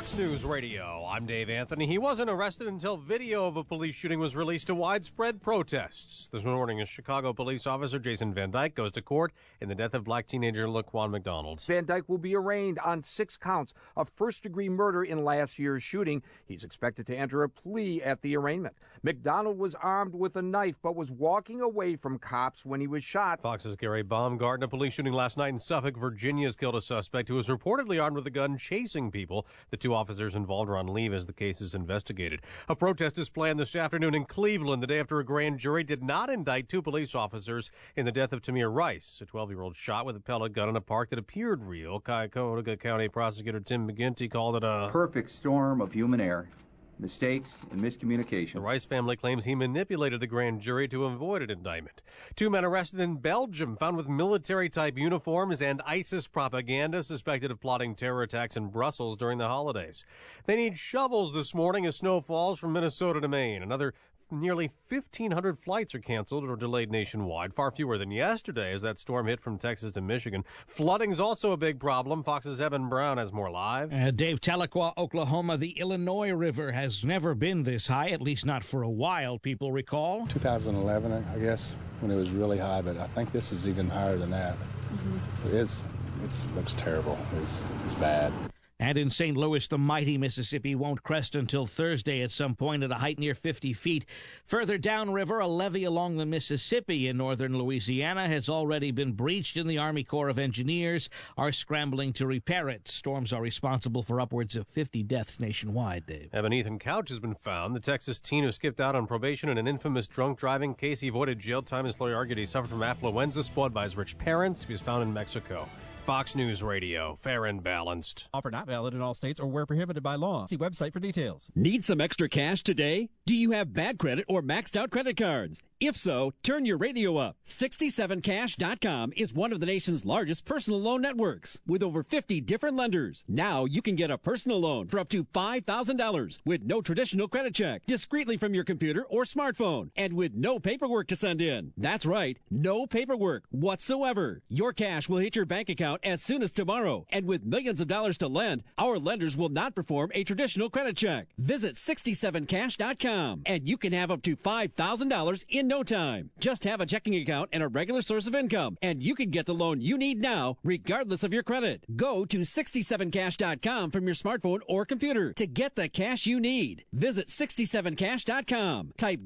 Fox News Radio. I'm Dave Anthony. He wasn't arrested until video of a police shooting was released to widespread protests. This morning, a Chicago police officer, Jason Van Dyke, goes to court in the death of black teenager Laquan McDonald. Van Dyke will be arraigned on 6 counts of first-degree murder in last year's shooting. He's expected to enter a plea at the arraignment. McDonald was armed with a knife but was walking away from cops when he was shot. Fox's Gary Baumgarten. A police shooting last night in Suffolk, Virginia, has killed a suspect who was reportedly armed with a gun chasing people. The 2 officers involved are on leave as the case is investigated. A protest is planned this afternoon in Cleveland, the day after a grand jury did not indict 2 police officers in the death of Tamir Rice, a 12-year-old shot with a pellet gun in a park that appeared real. Cuyahoga County Prosecutor Tim McGinty called it a perfect storm of human error, mistakes, and miscommunication. The Rice family claims he manipulated the grand jury to avoid an indictment. 2 men arrested in Belgium, found with military-type uniforms and ISIS propaganda, suspected of plotting terror attacks in Brussels during the holidays. They need shovels this morning as snow falls from Minnesota to Maine. Another nearly 1,500 flights are canceled or delayed nationwide, far fewer than yesterday as that storm hit from Texas to Michigan. Flooding's also a big problem. Fox's Evan Brown has more live. Dave, Tahlequah, Oklahoma, the Illinois River has never been this high, at least not for a while, people recall. 2011, I guess, when it was really high, but I think this is even higher than that. It looks terrible. It's bad. And in St. Louis, the mighty Mississippi won't crest until Thursday at some point at a height near 50 feet. Further downriver, a levee along the Mississippi in northern Louisiana has already been breached, and the Army Corps of Engineers are scrambling to repair it. Storms are responsible for upwards of 50 deaths nationwide, Dave. Evan Ethan Couch has been found. The Texas teen who skipped out on probation in an infamous drunk driving case. He avoided jail time. His lawyer argued he suffered from affluenza spoiled by his rich parents. He was found in Mexico. Fox News Radio, fair and balanced. Offer not valid in all states or where prohibited by law. See website for details. Need some extra cash today? Do you have bad credit or maxed out credit cards? If so, turn your radio up. 67cash.com is one of the nation's largest personal loan networks with over 50 different lenders. Now you can get a personal loan for up to $5,000 with no traditional credit check, discreetly from your computer or smartphone, and with no paperwork to send in. That's right, no paperwork whatsoever. Your cash will hit your bank account as soon as tomorrow, and with millions of dollars to lend, our lenders will not perform a traditional credit check. Visit 67cash.com and you can have up to $5,000 in no time. Just have a checking account and a regular source of income, and you can get the loan you need now, regardless of your credit. Go to 67cash.com from your smartphone or computer to get the cash you need. Visit 67cash.com. Type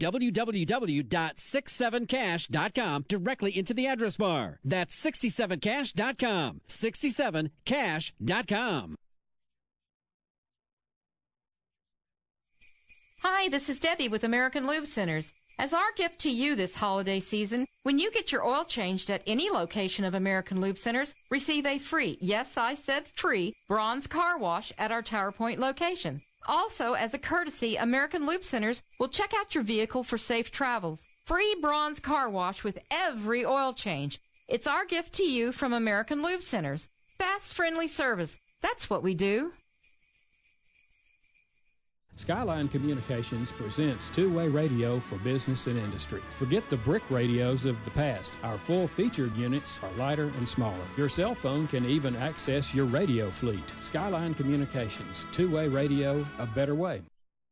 www.67cash.com directly into the address bar. That's 67cash.com. 67cash.com. Hi, this is Debbie with American Lube Centers. As our gift to you this holiday season, when you get your oil changed at any location of American Lube Centers, receive a free, yes, I said free, bronze car wash at our Tower Point location. Also, as a courtesy, American Lube Centers will check out your vehicle for safe travels. Free bronze car wash with every oil change. It's our gift to you from American Lube Centers. Fast, friendly service. That's what we do. Skyline Communications presents two-way radio for business and industry. Forget the brick radios of the past. Our full-featured units are lighter and smaller. Your cell phone can even access your radio fleet. Skyline Communications, two-way radio, a better way.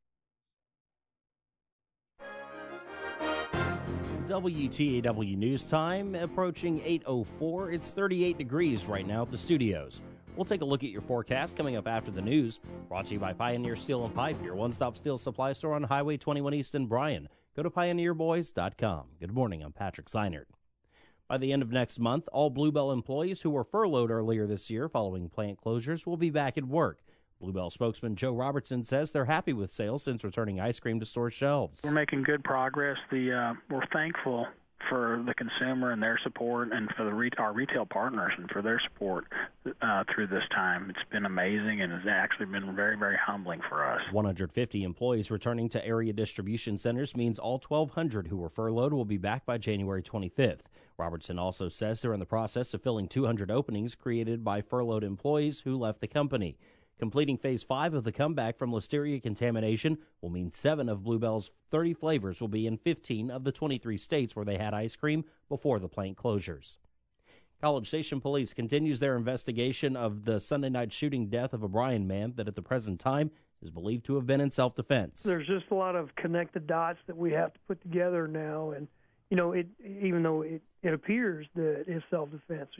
WTAW News Time approaching 8:04. It's 38 degrees right now at the studios. We'll take a look at your forecast coming up after the news. Brought to you by Pioneer Steel and Pipe, your one-stop steel supply store on Highway 21 East in Bryan. Go to pioneerboys.com. Good morning, I'm Patrick Seinert. By the end of next month, all Bluebell employees who were furloughed earlier this year following plant closures will be back at work. Bluebell spokesman Joe Robertson says they're happy with sales since returning ice cream to store shelves. We're making good progress. We're thankful for the consumer and their support, and for our retail partners and for their support through this time. It's been amazing, and it's actually been very, very humbling for us. 150 employees returning to area distribution centers means all 1,200 who were furloughed will be back by January 25th. Robertson also says they're in the process of filling 200 openings created by furloughed employees who left the company. Completing Phase 5 of the comeback from listeria contamination will mean 7 of Bluebell's 30 flavors will be in 15 of the 23 states where they had ice cream before the plant closures. College Station Police continues their investigation of the Sunday night shooting death of a Bryan man that at the present time is believed to have been in self-defense. There's just a lot of connected dots that we have to put together now, and even though it appears that it's self-defense,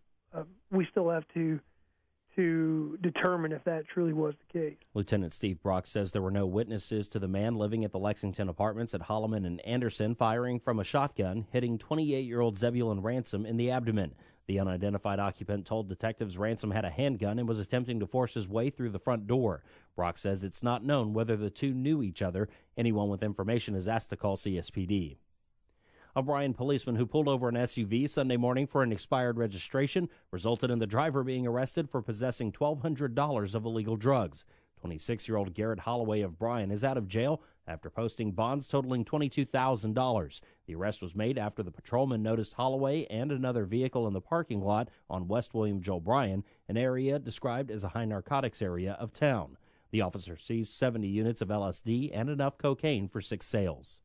we still have to determine if that truly was the case. Lieutenant Steve Brock says there were no witnesses to the man living at the Lexington Apartments at Holloman and Anderson firing from a shotgun, hitting 28-year-old Zebulon Ransom in the abdomen. The unidentified occupant told detectives Ransom had a handgun and was attempting to force his way through the front door. Brock says it's not known whether the two knew each other. Anyone with information is asked to call CSPD. A Bryan policeman who pulled over an SUV Sunday morning for an expired registration resulted in the driver being arrested for possessing $1,200 of illegal drugs. 26-year-old Garrett Holloway of Bryan is out of jail after posting bonds totaling $22,000. The arrest was made after the patrolman noticed Holloway and another vehicle in the parking lot on West William Joel Bryan, an area described as a high narcotics area of town. The officer seized 70 units of LSD and enough cocaine for 6 sales.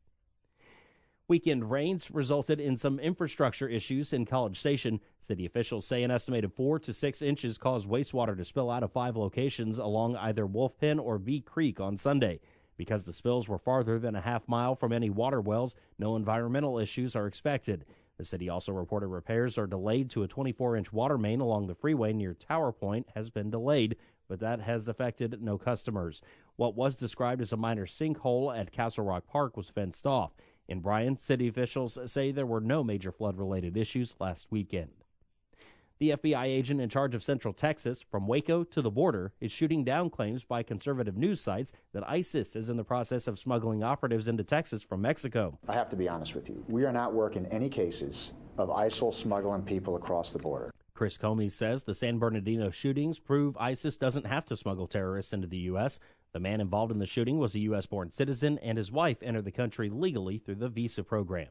Weekend rains resulted in some infrastructure issues in College Station. City officials say an estimated 4 to 6 inches caused wastewater to spill out of 5 locations along either Wolf Pen or Bee Creek on Sunday. Because the spills were farther than a half mile from any water wells, no environmental issues are expected. The city also reported repairs are delayed to a 24-inch water main along the freeway near Tower Point has been delayed, but that has affected no customers. What was described as a minor sinkhole at Castle Rock Park was fenced off. In Bryan, city officials say there were no major flood-related issues last weekend. The FBI agent in charge of Central Texas, from Waco to the border, is shooting down claims by conservative news sites that ISIS is in the process of smuggling operatives into Texas from Mexico. I have to be honest with you. We are not working any cases of ISIL smuggling people across the border. Chris Comey says the San Bernardino shootings prove ISIS doesn't have to smuggle terrorists into the U.S. The man involved in the shooting was a U.S.-born citizen, and his wife entered the country legally through the visa program.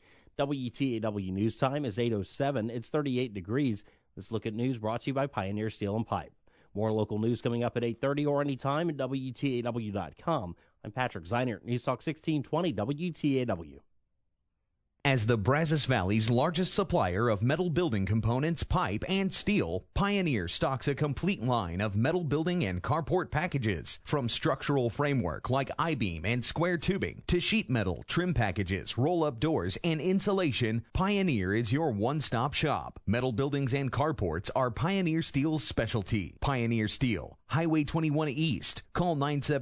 WTAW News Time is 8:07. It's 38 degrees. This look at news brought to you by Pioneer Steel and Pipe. More local news coming up at 8:30 or anytime at WTAW.com. I'm Patrick Zeinert, News Talk 1620 WTAW. As the Brazos Valley's largest supplier of metal building components, pipe, and steel, Pioneer stocks a complete line of metal building and carport packages. From structural framework like I-beam and square tubing to sheet metal, trim packages, roll-up doors, and insulation, Pioneer is your one-stop shop. Metal buildings and carports are Pioneer Steel's specialty. Pioneer Steel, Highway 21 East. Call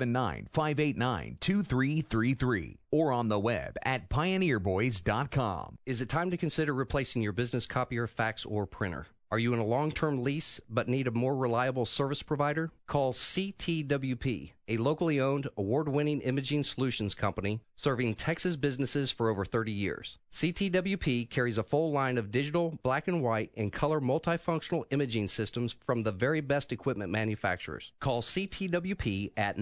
979-589-2333 or on the web at pioneerboys.com. Is it time to consider replacing your business copier, fax, or printer? Are you in a long-term lease but need a more reliable service provider? Call CTWP, a locally owned, award-winning imaging solutions company serving Texas businesses for over 30 years. CTWP carries a full line of digital, black and white, and color multifunctional imaging systems from the very best equipment manufacturers. Call CTWP at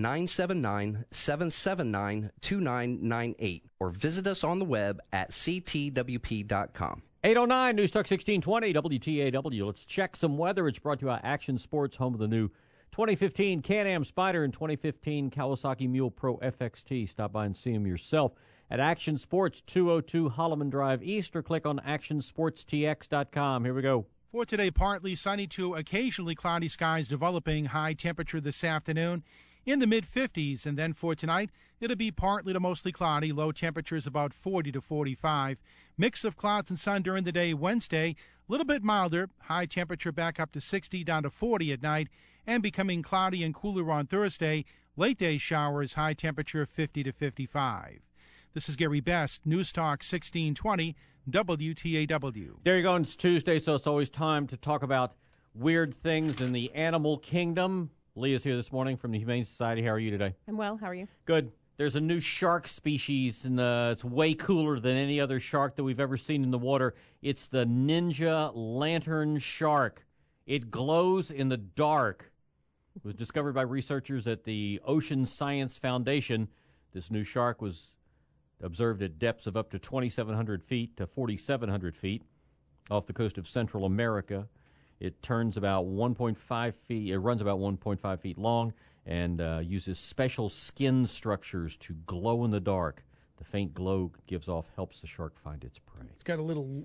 979-779-2998 or visit us on the web at ctwp.com. 8:09 News Talk 1620 WTAW. Let's check some weather. It's brought to you by Action Sports, home of the new 2015 Can-Am Spyder and 2015 Kawasaki Mule Pro FXT. Stop by and see them yourself at Action Sports, 202 Holloman Drive East, or click on actionsportstx.com. Here we go. For today, partly sunny to occasionally cloudy skies developing. High temperature this afternoon in the mid-50s. And then for tonight, it'll be partly to mostly cloudy. Low temperatures about 40 to 45. Mix of clouds and sun during the day Wednesday. A little bit milder. High temperature back up to 60 down to 40 at night. And becoming cloudy and cooler on Thursday. Late day showers. High temperature 50 to 55. This is Gary Best, News Talk 1620 WTAW. There you go. It's Tuesday, so it's always time to talk about weird things in the animal kingdom. Leah's here this morning from the Humane Society. How are you today? I'm well. How are you? Good. There's a new shark species, and it's way cooler than any other shark that we've ever seen in the water. It's the Ninja Lantern Shark. It glows in the dark. It was discovered by researchers at the Ocean Science Foundation. This new shark was observed at depths of up to 2,700 feet to 4,700 feet off the coast of Central America. It turns about 1.5 feet. It runs about 1.5 feet long and uses special skin structures to glow in the dark. The faint glow helps the shark find its prey. It's got a little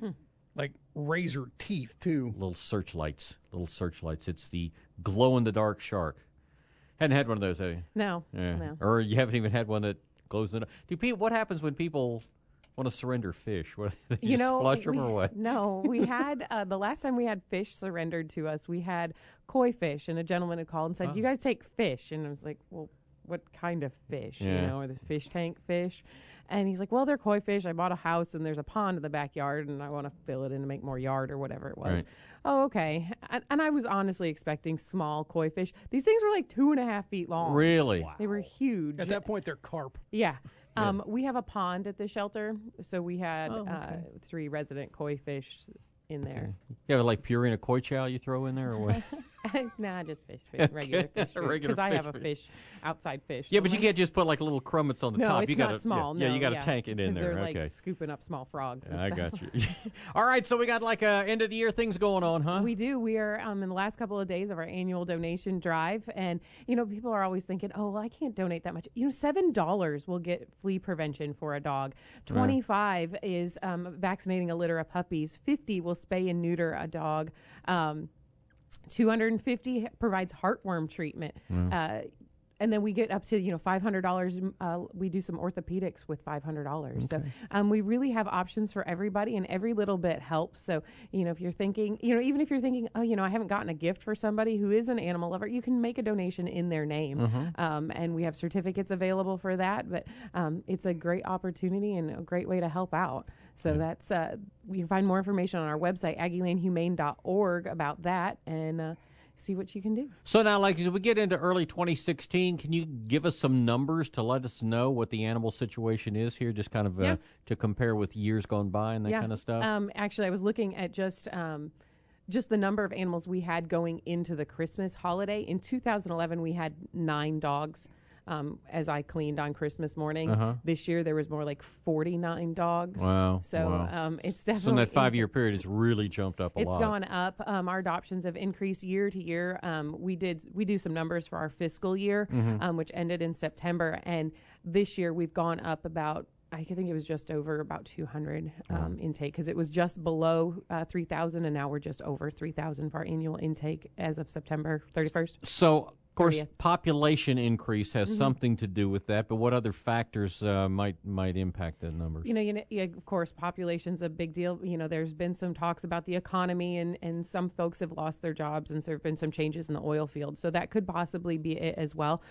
like razor teeth too. Little searchlights. It's the glow-in-the-dark shark. Hadn't had one of those, have you? No. Yeah. No. Or you haven't even had one that glows in the dark. What happens when people want to surrender fish? What, they just flush them or what? No, we had the last time we had fish surrendered to us, we had koi fish, and a gentleman had called and said, "You guys take fish?" And I was like, "Well, what kind of fish? Yeah. Are the fish tank fish?" And he's like, "Well, they're koi fish. I bought a house and there's a pond in the backyard, and I want to fill it in to make more yard or whatever it was." Right. Oh, okay. And I was honestly expecting small koi fish. These things were like 2.5 feet long. Really? Wow. They were huge. At that point, they're carp. Yeah. We have a pond at the shelter, so we had 3 resident koi fish in there. You have like Purina koi chow you throw in there or what? Nah, just fish, regular fish. Because I have a outside fish. Yeah, so but you can't just put like little crummets on the top. It's you gotta, not small. Yeah, no, you got to tank it in there. They're Okay. like scooping up small frogs. And I stuff. got you. All right, so we got like end of the year things going on, huh? We do. We are in the last couple of days of our annual donation drive, and people are always thinking, "Oh, well, I can't donate that much." $7 will get flea prevention for a dog. $25 is vaccinating a litter of puppies. $50 will spay and neuter a dog. $250 provides heartworm treatment. And then we get up to $500. We do some orthopedics with $500. So we really have options for everybody, and every little bit helps. So if you're thinking, even if you're thinking, oh, I haven't gotten a gift for somebody who is an animal lover, you can make a donation in their name. And we have certificates available for that. But it's a great opportunity and a great way to help out. So that's you can find more information on our website, AggieLaneHumane.org, about that, and see what you can do. So now, like, as we get into early 2016, can you give us some numbers to let us know what the animal situation is here, just kind of to compare with years gone by and that kind of stuff? Actually, I was looking at just the number of animals we had going into the Christmas holiday. In 2011, we had 9 dogs. As I cleaned on Christmas morning. This year there was more like 49 dogs. Wow. So it's definitely... So in that 5-year period, it's really jumped up a lot. It's gone up. Our adoptions have increased year to year. We do some numbers for our fiscal year, which ended in September. And this year we've gone up about, I think it was just over about 200 intake, because it was just below 3,000, and now we're just over 3,000 for our annual intake as of September 31st. So... Of course, population increase has something to do with that, but what other factors might impact that number? Of course, population's a big deal. There's been some talks about the economy, and some folks have lost their jobs, and there have been some changes in the oil field. So that could possibly be it as well.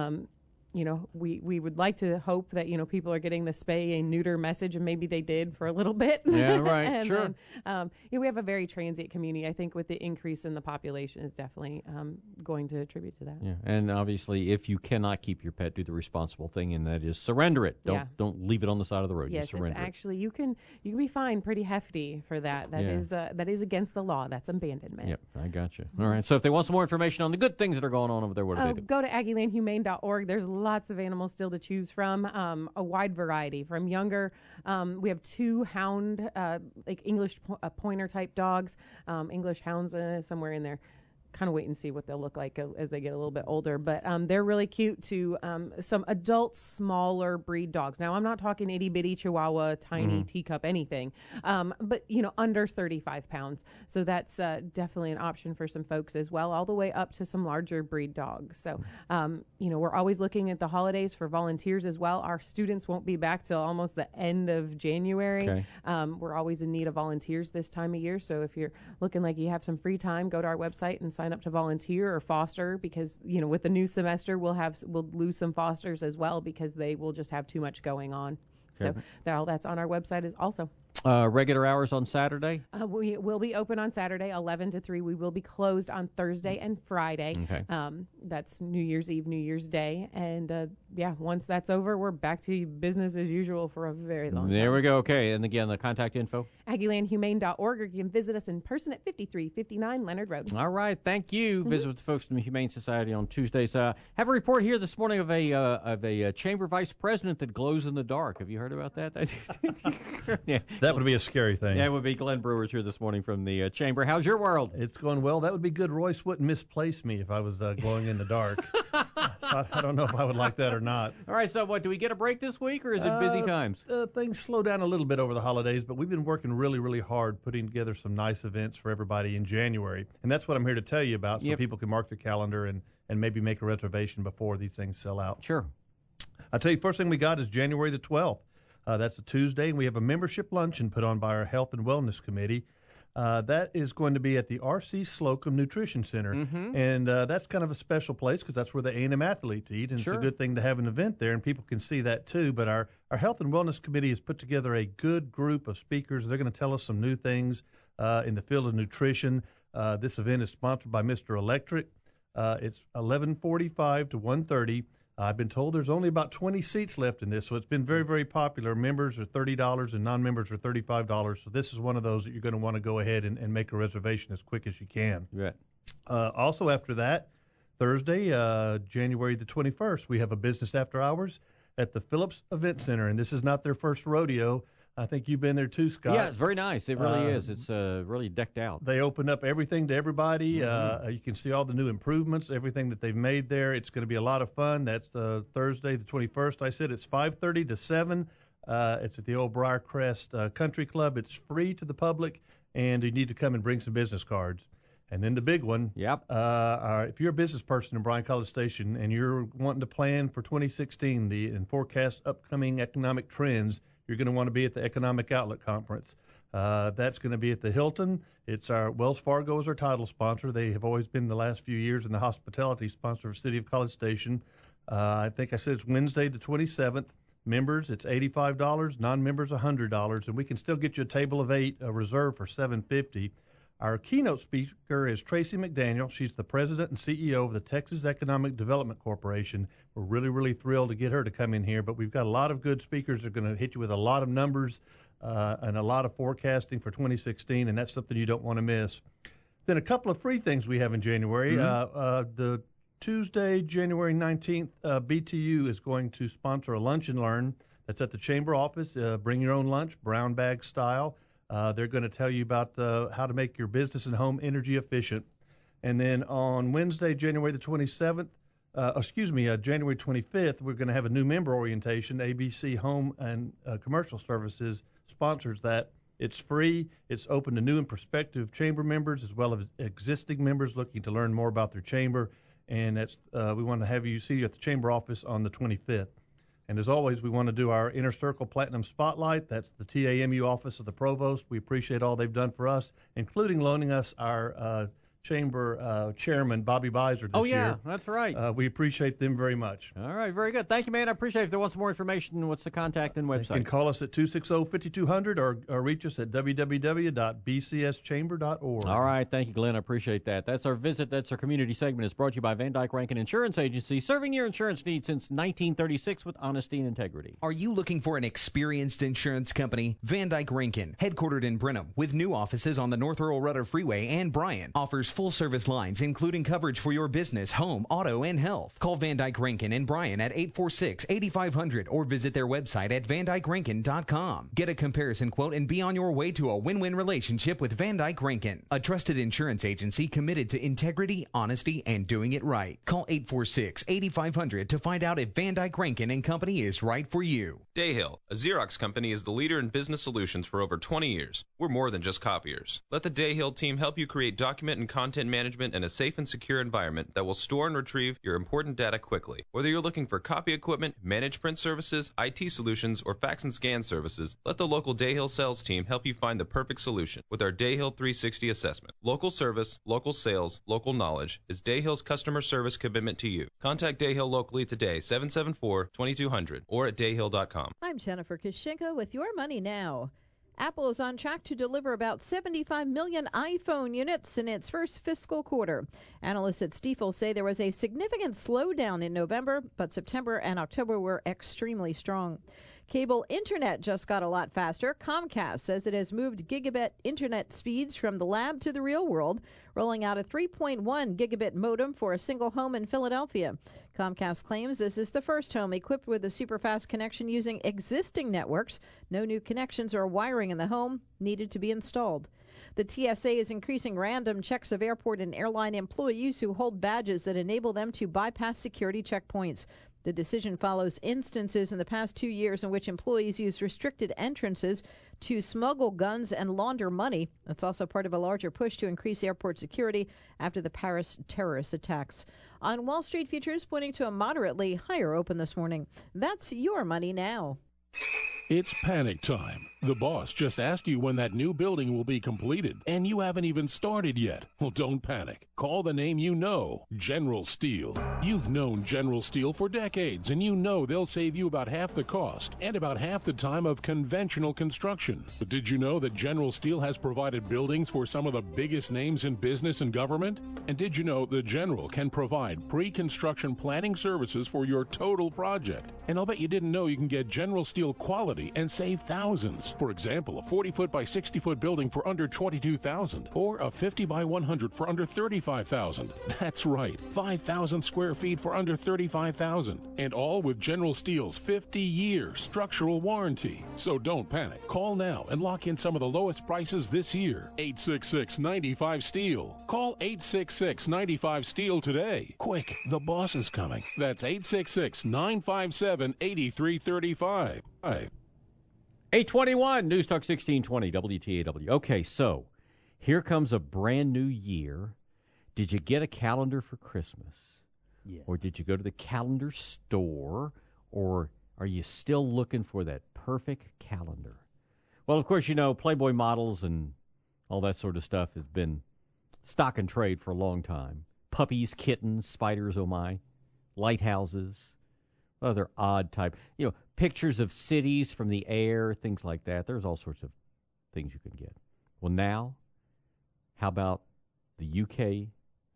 We would like to hope that, people are getting the spay and neuter message, and maybe they did for a little bit. Yeah, right. And sure. Then, we have a very transient community. I think with the increase in the population is definitely going to attribute to that. Yeah, and obviously, if you cannot keep your pet, do the responsible thing, and that is surrender it. Don't leave it on the side of the road. Yes, Just surrender it's actually you can be fined pretty hefty for that. That is against the law. That's abandonment. Yep, I got you. All right. So if they want some more information on the good things that are going on over there, what do they do? Go to AggieLaneHumane.org. There's lots of animals still to choose from, a wide variety. From younger, we have 2 hound, like English pointer type dogs, English hounds somewhere in there. Kind of wait and see what they'll look like as they get a little bit older. But they're really cute to some adult, smaller breed dogs. Now, I'm not talking itty-bitty Chihuahua, tiny teacup, anything. But, under 35 pounds. So that's definitely an option for some folks as well, all the way up to some larger breed dogs. So, we're always looking at the holidays for volunteers as well. Our students won't be back till almost the end of January. Okay. We're always in need of volunteers this time of year. So if you're looking like you have some free time, go to our website and sign up to volunteer or foster, because with the new semester we'll lose some fosters as well, because they will just have too much going on. Okay. So that's on our website is also. Regular hours on Saturday? We will be open on Saturday, 11 to 3. We will be closed on Thursday and Friday. Okay. That's New Year's Eve, New Year's Day. And, once that's over, we're back to business as usual for a very long time. There we go. Okay. And again, the contact info? AggieLaneHumane.org, or you can visit us in person at 5359 Leonard Road. All right. Thank you. Visit with the folks from the Humane Society on Tuesdays. Have a report here this morning of a chamber vice president that glows in the dark. Have you heard about that? The that would be a scary thing. Yeah, it would be. Glenn Brewer's here this morning from the Chamber. How's your world? It's going well. That would be good. Royce wouldn't misplace me if I was glowing in the dark. I don't know if I would like that or not. All right, so what, do we get a break this week, or is it busy times? Things slow down a little bit over the holidays, but we've been working really, really hard putting together some nice events for everybody in January. And that's what I'm here to tell you about, so people can mark their calendar and maybe make a reservation before these things sell out. Sure. I'll tell you, first thing we got is January the 12th. That's a Tuesday, and we have a membership luncheon put on by our Health and Wellness Committee. That is going to be at the R.C. Slocum Nutrition Center, and that's kind of a special place because that's where the A&M athletes eat, and it's a good thing to have an event there, and people can see that too. But our Health and Wellness Committee has put together a good group of speakers. They're going to tell us some new things in the field of nutrition. This event is sponsored by Mr. Electric. It's 11:45 to 1:30. I've been told there's only about 20 seats left in this, so it's been very, very popular. Members are $30 and non-members are $35. So this is one of those that you're going to want to go ahead and make a reservation as quick as you can. Yeah. Also after that, Thursday, January the 21st, we have a business after hours at the Phillips Event Center, and this is not their first rodeo. I think you've been there too, Scott. Yeah, it's very nice. It really is. It's really decked out. They opened up everything to everybody. You can see all the new improvements, everything that they've made there. It's going to be a lot of fun. That's Thursday the 21st. I said it's 5:30 to 7. It's at the old Briarcrest Country Club. It's free to the public, and you need to come and bring some business cards. And then the big one, if you're a business person in Bryan College Station and you're wanting to plan for 2016 and forecast upcoming economic trends, you're going to want to be at the Economic Outlook Conference. That's going to be at the Hilton. It's our Wells Fargo is our title sponsor. They have always been the last few years in the hospitality sponsor of City of College Station. I think I said it's Wednesday the 27th. Members, it's $85. Non-members, $100. And we can still get you a table of 8 reserved for $750. Our keynote speaker is Tracy McDaniel. She's the president and CEO of the Texas Economic Development Corporation. We're really, really thrilled to get her to come in here, but we've got a lot of good speakers that are going to hit you with a lot of numbers and a lot of forecasting for 2016, and that's something you don't want to miss. Then a couple of free things we have in January. The Tuesday, January 19th, BTU is going to sponsor a lunch and learn that's at the chamber office. Bring your own lunch, brown bag style. They're going to tell you about how to make your business and home energy efficient. And then on Wednesday, January the 27th, January 25th, we're going to have a new member orientation. ABC Home and Commercial Services sponsors that. It's free. It's open to new and prospective chamber members as well as existing members looking to learn more about their chamber. And that's we want to have you see you at the chamber office on the 25th. And as always, we want to do our Inner Circle Platinum Spotlight. That's the TAMU office of the provost. We appreciate all they've done for us, including loaning us our chamber chairman, Bobby Beiser, this year. Oh, yeah, that's right. We appreciate them very much. All right, very good. Thank you, man. I appreciate it. If they want some more information, what's the contact and website? You can call us at 260-5200 or reach us at www.bcschamber.org. All right, thank you, Glenn. I appreciate that. That's our visit. That's our community segment. It's brought to you by Van Dyke Rankin Insurance Agency, serving your insurance needs since 1936 with honesty and integrity. Are you looking for an experienced insurance company? Van Dyke Rankin, headquartered in Brenham, with new offices on the North Earl Rudder Freeway and Bryan, offers full-service lines, including coverage for your business, home, auto, and health. Call Van Dyke Rankin and Bryan at 846-8500 or visit their website at vandykerankin.com. Get a comparison quote and be on your way to a win-win relationship with Van Dyke Rankin, a trusted insurance agency committed to integrity, honesty, and doing it right. Call 846-8500 to find out if Van Dyke Rankin and Company is right for you. Dayhill, a Xerox company, is the leader in business solutions for over 20 years. We're more than just copiers. Let the Dayhill team help you create document and content management in a safe and secure environment that will store and retrieve your important data quickly. Whether you're looking for copy equipment, managed print services, IT solutions, or fax and scan services, let the local Dayhill sales team help you find the perfect solution with our Dayhill 360 assessment. Local service, local sales, local knowledge is Dayhill's customer service commitment to you. Contact Dayhill locally today, 774-2200, or at dayhill.com. I'm Jennifer Kishenko with Your Money Now. Apple is on track to deliver about 75 million iPhone units in its first fiscal quarter. Analysts at Stifel say there was a significant slowdown in November, but September and October were extremely strong. Cable internet just got a lot faster. Comcast says it has moved gigabit internet speeds from the lab to the real world, rolling out a 3.1 gigabit modem for a single home in Philadelphia. Comcast claims this is the first home equipped with a super-fast connection using existing networks. No new connections or wiring in the home needed to be installed. The TSA is increasing random checks of airport and airline employees who hold badges that enable them to bypass security checkpoints. The decision follows instances in the past 2 years in which employees used restricted entrances to smuggle guns and launder money. It's also part of a larger push to increase airport security after the Paris terrorist attacks. On Wall Street, futures pointing to a moderately higher open this morning. That's your money now. It's panic time. The boss just asked you when that new building will be completed, and you haven't even started yet. Well, don't panic. Call the name you know, General Steel. You've known General Steel for decades, and you know they'll save you about half the cost and about half the time of conventional construction. But did you know that General Steel has provided buildings for some of the biggest names in business and government? And did you know the General can provide pre-construction planning services for your total project? And I'll bet you didn't know you can get General Steel quality and save thousands. For example, a 40-foot by 60-foot building for under $22,000, or a 50 by 100 for under $35,000. That's right, 5,000 square feet for under $35,000, and all with General Steel's 50-year structural warranty. So don't panic. Call now and lock in some of the lowest prices this year. 866-95-STEEL. Call 866-95-STEEL today. Quick, the boss is coming. That's 866-957-8335. 821 News Talk 1620 WTAW. Okay, so here comes a brand new year. Did you get a calendar for Christmas? Yeah. Or did you go to the calendar store? Or are you still looking for that perfect calendar? Well, of course, you know, Playboy models and all that sort of stuff has been stock and trade for a long time. Puppies, kittens, spiders, oh my, lighthouses, other odd type, you know, pictures of cities from the air, things like that. There's all sorts of things you can get. Well, now, how about the UK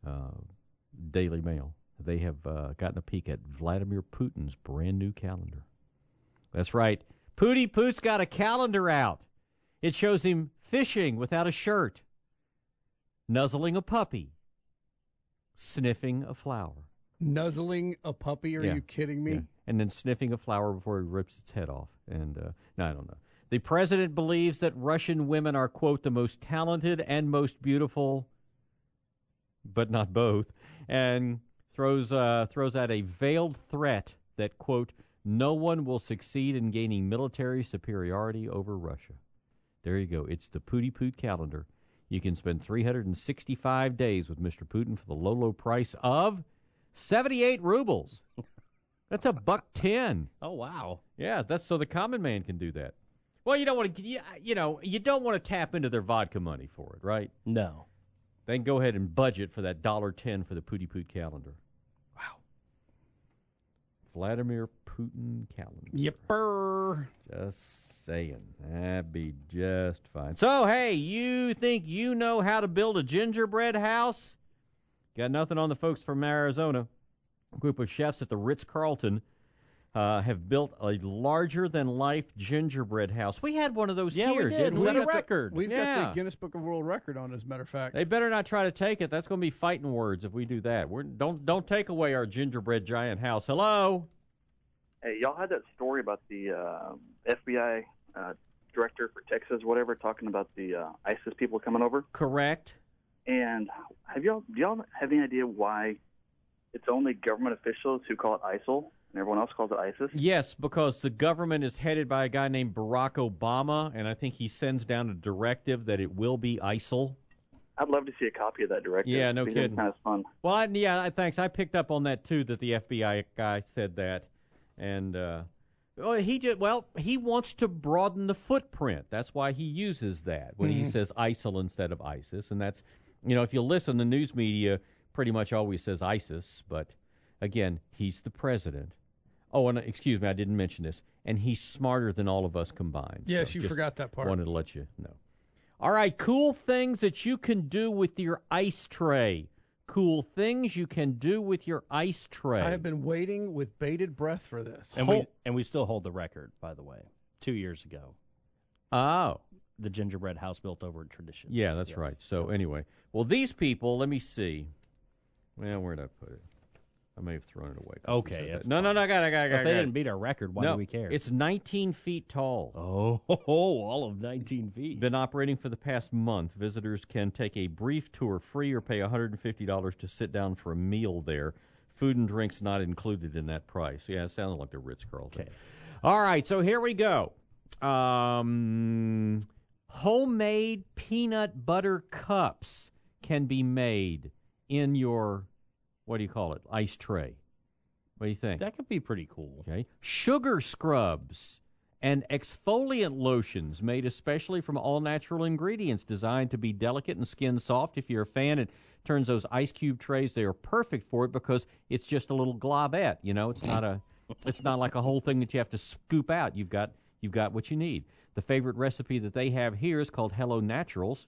Daily Mail? They have gotten a peek at Vladimir Putin's brand new calendar. That's right. Pooty Poot's got a calendar out. It shows him fishing without a shirt, nuzzling a puppy, sniffing a flower. Nuzzling a puppy? Are you kidding me? Yeah. And then sniffing a flower before he rips its head off. And, no, I don't know. The president believes that Russian women are, quote, the most talented and most beautiful, but not both, and throws out a veiled threat that, quote, no one will succeed in gaining military superiority over Russia. There you go. It's the Pooty Poot calendar. You can spend 365 days with Mr. Putin for the low, low price of 78 rubles. That's $1.10. Oh, wow. Yeah, that's so the common man can do that. Well, you don't want to, you don't want to tap into their vodka money for it, right? No. They can go ahead and budget for that $1.10 for the Pooty Poot calendar. Wow. Vladimir Putin calendar. Yipper. Just saying. That'd be just fine. So, hey, you think you know how to build a gingerbread house? Got nothing on the folks from Arizona. A group of chefs at the Ritz-Carlton have built a larger-than-life gingerbread house. We had one of those here. We did. Set a record. We've got the Guinness Book of World Record on, as a matter of fact. They better not try to take it. That's going to be fighting words if we do that. Don't take away our gingerbread giant house. Hello? Hey, y'all had that story about the FBI director for Texas, whatever, talking about the ISIS people coming over? Correct. And do y'all have any idea why it's only government officials who call it ISIL and everyone else calls it ISIS? Yes, because the government is headed by a guy named Barack Obama, and I think he sends down a directive that it will be ISIL. I'd love to see a copy of that directive. Yeah, no kidding. Kind of fun. Well, thanks. I picked up on that, too, that the FBI guy said that. And he wants to broaden the footprint. That's why he uses that when he says ISIL instead of ISIS. And that's, if you listen, the news media pretty much always says ISIS. But, again, he's the president. Oh, and excuse me, I didn't mention this. And he's smarter than all of us combined. Yes, so you forgot that part. Wanted to let you know. All right, cool things that you can do with your ice tray. cool things you can do with your ice tray. I have been waiting with bated breath for this. And we still hold the record, by the way, 2 years ago. Oh. The gingerbread house built over Traditions. Yeah, that's right. So anyway, well, these people, let me see. Well, where'd I put it? I may have thrown it away. Okay. That's No, I got it. If they didn't beat our record, why do we care? It's 19 feet tall. Oh, all of 19 feet. Been operating for the past month. Visitors can take a brief tour free or pay $150 to sit down for a meal there. Food and drinks not included in that price. Yeah, it sounds like the Ritz-Carlton. Okay. All right, so here we go. Homemade peanut butter cups can be made in your, what do you call it, ice tray. What do you think? That could be pretty cool. Okay. Sugar scrubs and exfoliant lotions made especially from all-natural ingredients designed to be delicate and skin soft. If you're a fan, it turns those ice cube trays, they are perfect for it because it's just a little globette. You know, it's not like a whole thing that you have to scoop out. You've got what you need. The favorite recipe that they have here is called Hello Naturals.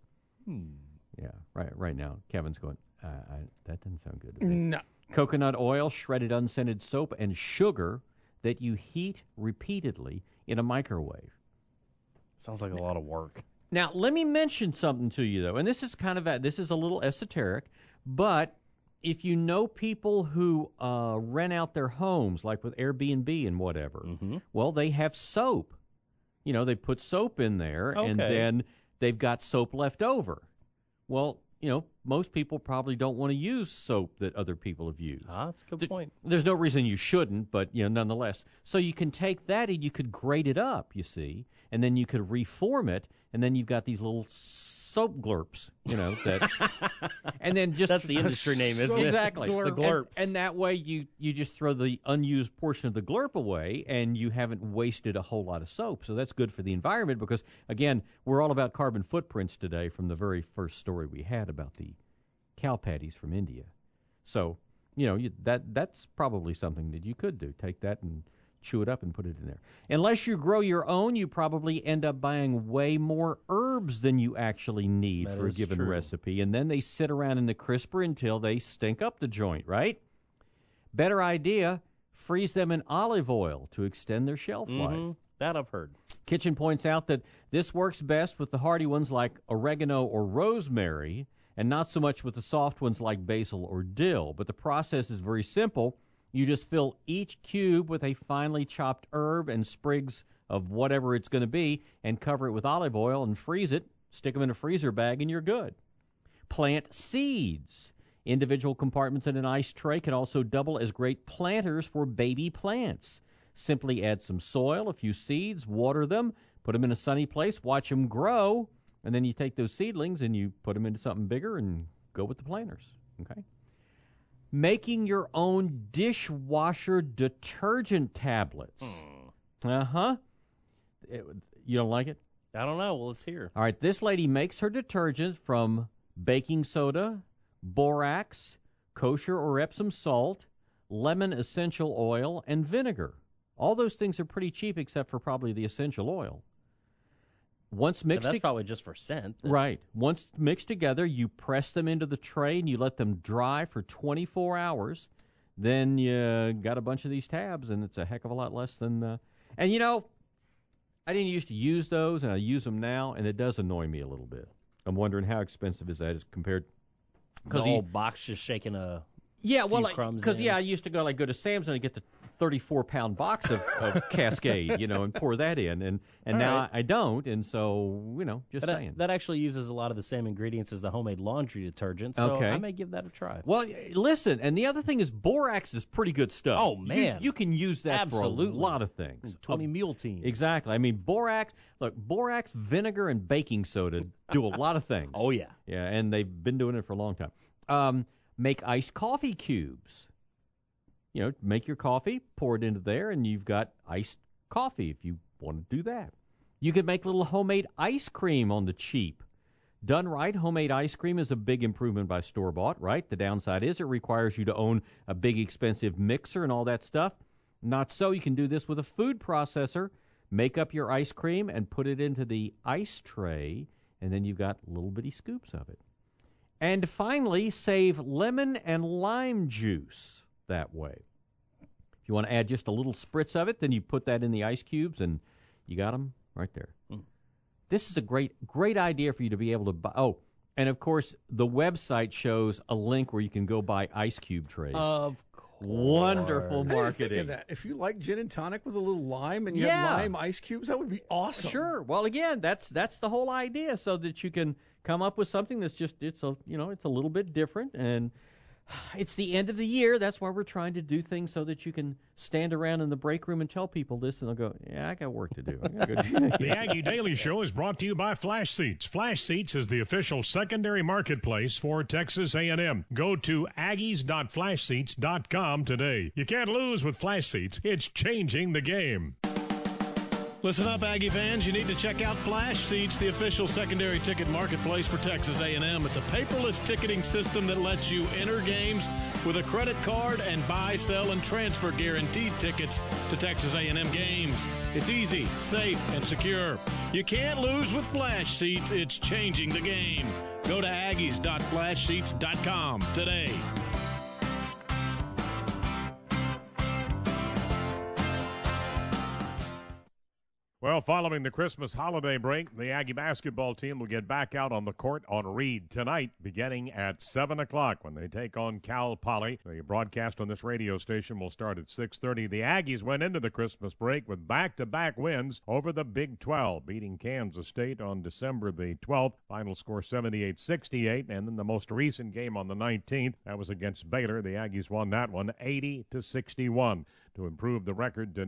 Yeah, right now, Kevin's going, that doesn't sound good to me. No. Coconut oil, shredded unscented soap, and sugar that you heat repeatedly in a microwave. Sounds like a lot of work. Now, let me mention something to you, though, and this is this is a little esoteric, but if you know people who rent out their homes, like with Airbnb and whatever, well, they have soap. You know, they put soap in there, and then they've got soap left over. Well, you know, most people probably don't want to use soap that other people have used. That's a good point. There's no reason you shouldn't, but, you know, nonetheless. So you can take that and you could grate it up, you see, and then you could reform it, and then you've got these little soap glurps, you know, that, and then just that's the industry name, isn't it? Exactly, The glurps. And that way you just throw the unused portion of the glurp away, and you haven't wasted a whole lot of soap. So that's good for the environment because, again, we're all about carbon footprints today from the very first story we had about the cow patties from India. So, you know, that's probably something that you could do. Take that and chew it up and put it in there. Unless you grow your own, you probably end up buying way more herbs than you actually need for a given recipe. And then they sit around in the crisper until they stink up the joint, right? Better idea, freeze them in olive oil to extend their shelf life. That I've heard. Kitchen points out that this works best with the hardy ones like oregano or rosemary, and not so much with the soft ones like basil or dill. But the process is very simple. You just fill each cube with a finely chopped herb and sprigs of whatever it's going to be and cover it with olive oil and freeze it. Stick them in a freezer bag and you're good. Plant seeds. Individual compartments in an ice tray can also double as great planters for baby plants. Simply add some soil, a few seeds, water them, put them in a sunny place, watch them grow, and then you take those seedlings and you put them into something bigger and go with the planters. Okay? Making your own dishwasher detergent tablets. You don't like it? I don't know. Well, let's hear. All right, this lady makes her detergent from baking soda, borax, kosher or Epsom salt, lemon essential oil, and vinegar. All those things are pretty cheap except for probably the essential oil. Once mixed, that's probably just for scent. Right. Once mixed together, you press them into the tray and you let them dry for 24 hours. Then you got a bunch of these tabs, and it's a heck of a lot less than. And you know, I didn't used to use those, and I use them now, and it does annoy me a little bit. I'm wondering how expensive is that as compared. The whole box just shaking a. Yeah, well, crumbs because I used to go to Sam's and I'd get the 34-pound box of Cascade, you know, and pour that in, and now right. I don't, and so just saying. That actually uses a lot of the same ingredients as the homemade laundry detergent, so I may give that a try. Well, listen, and the other thing is borax is pretty good stuff. Oh man, you can use that Absolutely. for a lot of things. 20 mule team. Exactly. I mean, borax, vinegar, and baking soda do a lot of things. Oh yeah, yeah, and they've been doing it for a long time. Make iced coffee cubes. You know, make your coffee, pour it into there, and you've got iced coffee if you want to do that. You could make little homemade ice cream on the cheap. Done right, homemade ice cream is a big improvement by store-bought, right? The downside is it requires you to own a big, expensive mixer and all that stuff. Not so. You can do this with a food processor. Make up your ice cream and put it into the ice tray, and then you've got little bitty scoops of it. And finally, save lemon and lime juice that way. If you want to add just a little spritz of it, then you put that in the ice cubes, and you got them right there. This is a great idea for you to be able to buy. Oh, and of course, the website shows a link where you can go buy ice cube trays. Of course. Wonderful I didn't marketing. think of that. If you like gin and tonic with a little lime and you have lime ice cubes, that would be awesome. Sure. Well, again, that's the whole idea, so that you can come up with something that's just it's a little bit different, and it's the end of the year. That's why we're trying to do things so that you can stand around in the break room and tell people this, and they'll go, yeah, I got work to do. I gotta go do The Aggie Daily Show is brought to you by Flash Seats. Flash Seats is the official secondary marketplace for Texas A&M. Go to aggies.flashseats.com today. You can't lose with Flash Seats. It's changing the game. Listen up, Aggie fans. You need to check out Flash Seats, the official secondary ticket marketplace for Texas A&M. It's a paperless ticketing system that lets you enter games with a credit card and buy, sell, and transfer guaranteed tickets to Texas A&M games. It's easy, safe, and secure. You can't lose with Flash Seats. It's changing the game. Go to aggies.flashseats.com today. Well, following the Christmas holiday break, the Aggie basketball team will get back out on the court on Reed tonight, beginning at 7 o'clock when they take on Cal Poly. The broadcast on this radio station will start at 6:30. The Aggies went into the Christmas break with back-to-back wins over the Big 12, beating Kansas State on December the 12th. Final score 78-68, and then the most recent game on the 19th, that was against Baylor. The Aggies won that one 80-61. To improve the record to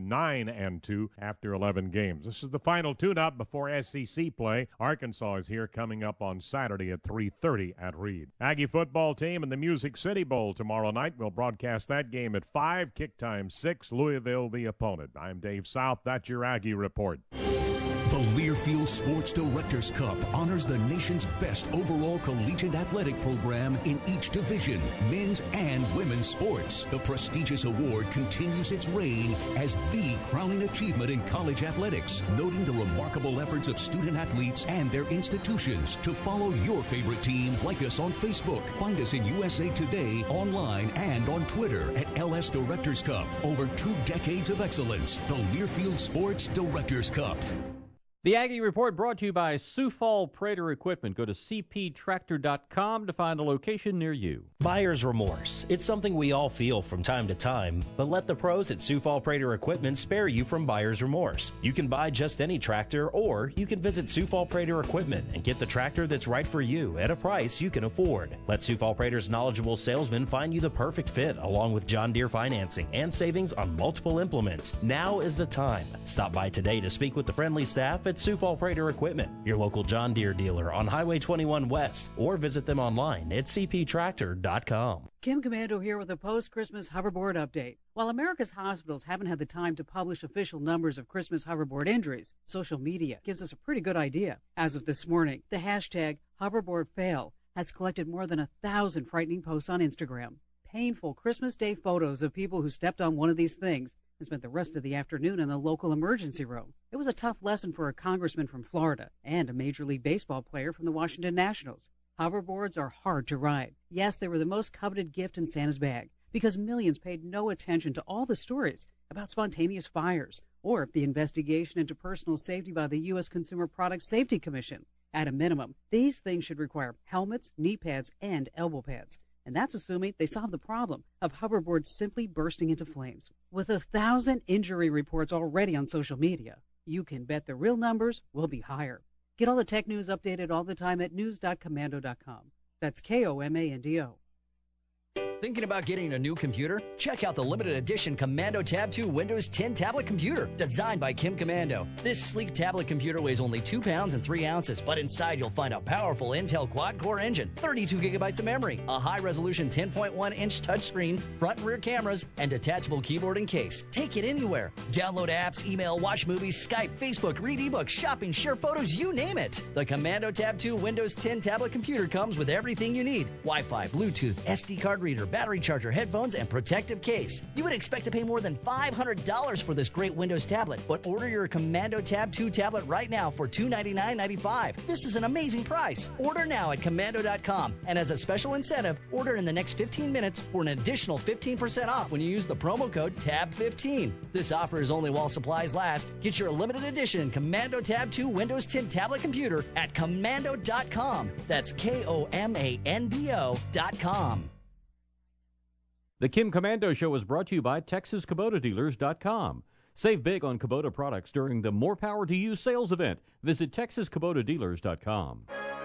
9-2 after 11 games. This is the final tune-up before SEC play. Arkansas is here coming up on Saturday at 3:30 at Reed. Aggie football team in the Music City Bowl tomorrow night. We'll broadcast that game at 5, kick time 6, Louisville the opponent. I'm Dave South. That's your Aggie report. The Learfield Sports Directors Cup honors the nation's best overall collegiate athletic program in each division, men's and women's sports. The prestigious award continues its reign as the crowning achievement in college athletics, noting the remarkable efforts of student athletes and their institutions. To follow your favorite team, like us on Facebook. Find us in USA Today, online, and on Twitter at LS Directors Cup. Over 2 decades of excellence. The Learfield Sports Directors Cup. The Aggie Report brought to you by Sioux Fall Prater Equipment. Go to cptractor.com to find a location near you. Buyer's remorse. It's something we all feel from time to time, but let the pros at Sioux Fall Prater Equipment spare you from buyer's remorse. You can buy just any tractor, or you can visit Sioux Fall Prater Equipment and get the tractor that's right for you at a price you can afford. Let Sioux Fall Prater's knowledgeable salesmen find you the perfect fit, along with John Deere financing and savings on multiple implements. Now is the time. Stop by today to speak with the friendly staff at Sioux Fall Prater Equipment, your local John Deere dealer on Highway 21 West, or visit them online at cptractor.com. Kim Commando here with a post-Christmas hoverboard update. While America's hospitals haven't had the time to publish official numbers of Christmas hoverboard injuries, social media gives us a pretty good idea. As of this morning, the hashtag hoverboardfail has collected more than 1,000 frightening posts on Instagram. Painful Christmas Day photos of people who stepped on one of these things and spent the rest of the afternoon in the local emergency room. It was a tough lesson for a congressman from Florida and a Major League Baseball player from the Washington Nationals. Hoverboards are hard to ride. Yes, they were the most coveted gift in Santa's bag because millions paid no attention to all the stories about spontaneous fires or the investigation into personal safety by the U.S. Consumer Product Safety Commission. At a minimum, these things should require helmets, knee pads, and elbow pads. And that's assuming they solve the problem of hoverboards simply bursting into flames. With 1,000 injury reports already on social media, you can bet the real numbers will be higher. Get all the tech news updated all the time at news.commando.com. That's Komando. Thinking about getting a new computer? Check out the limited edition Commando Tab 2 Windows 10 tablet computer, designed by Kim Commando. This sleek tablet computer weighs only 2 pounds and 3 ounces, but inside you'll find a powerful Intel quad-core engine, 32 gigabytes of memory, a high-resolution 10.1-inch touchscreen, front and rear cameras, and detachable keyboard and case. Take it anywhere. Download apps, email, watch movies, Skype, Facebook, read ebooks, shopping, share photos, you name it. The Commando Tab 2 Windows 10 tablet computer comes with everything you need: Wi-Fi, Bluetooth, SD card reader, battery charger, headphones, and protective case. You would expect to pay more than $500 for this great Windows tablet, but order your Commando Tab 2 tablet right now for $299.95. This is an amazing price. Order now at Commando.com, and as a special incentive, order in the next 15 minutes for an additional 15% off when you use the promo code TAB15. This offer is only while supplies last. Get your limited edition Commando Tab 2 Windows 10 tablet computer at Commando.com. That's Komando.com. The Kim Komando Show is brought to you by TexasKubotaDealers.com. Save big on Kubota products during the More Power to You sales event. Visit TexasKubotaDealers.com.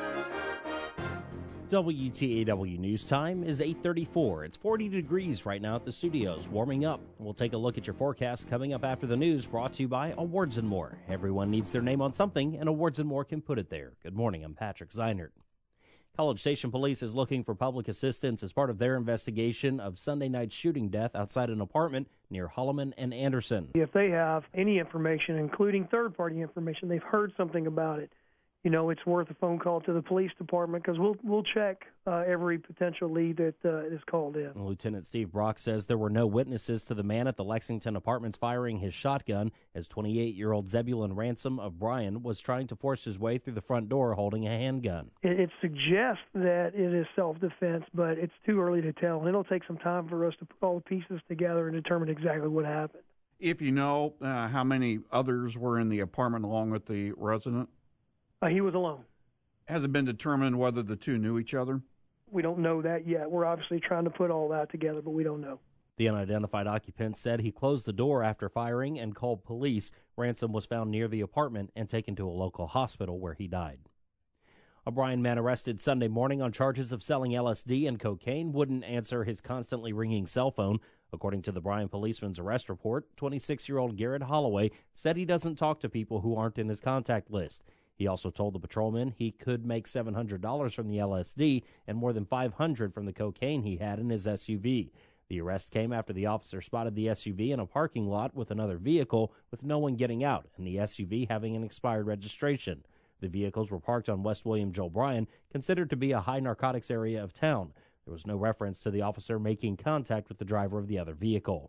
WTAW News Time is 8:34. It's 40 degrees right now at the studios, warming up. We'll take a look at your forecast coming up after the news, brought to you by Awards & More. Everyone needs their name on something, and Awards & More can put it there. Good morning, I'm Patrick Zeinert. College Station Police is looking for public assistance as part of their investigation of Sunday night's shooting death outside an apartment near Holloman and Anderson. If they have any information, including third-party information, they've heard something about it, you know, it's worth a phone call to the police department because we'll check every potential lead that is called in. Lieutenant Steve Brock says there were no witnesses to the man at the Lexington Apartments firing his shotgun as 28-year-old Zebulon Ransom of Bryan was trying to force his way through the front door holding a handgun. It suggests that it is self-defense, but it's too early to tell. And it'll take some time for us to put all the pieces together and determine exactly what happened. If you know how many others were in the apartment along with the resident? He was alone. Has it been determined whether the two knew each other? We don't know that yet. We're obviously trying to put all that together, but we don't know. The unidentified occupant said he closed the door after firing and called police. Ransom was found near the apartment and taken to a local hospital where he died. A Bryan man arrested Sunday morning on charges of selling LSD and cocaine wouldn't answer his constantly ringing cell phone. According to the Bryan policeman's arrest report, 26-year-old Garrett Holloway said he doesn't talk to people who aren't in his contact list. He also told the patrolman he could make $700 from the LSD and more than $500 from the cocaine he had in his SUV. The arrest came after the officer spotted the SUV in a parking lot with another vehicle with no one getting out and the SUV having an expired registration. The vehicles were parked on West William Joel Bryan, considered to be a high narcotics area of town. There was no reference to the officer making contact with the driver of the other vehicle.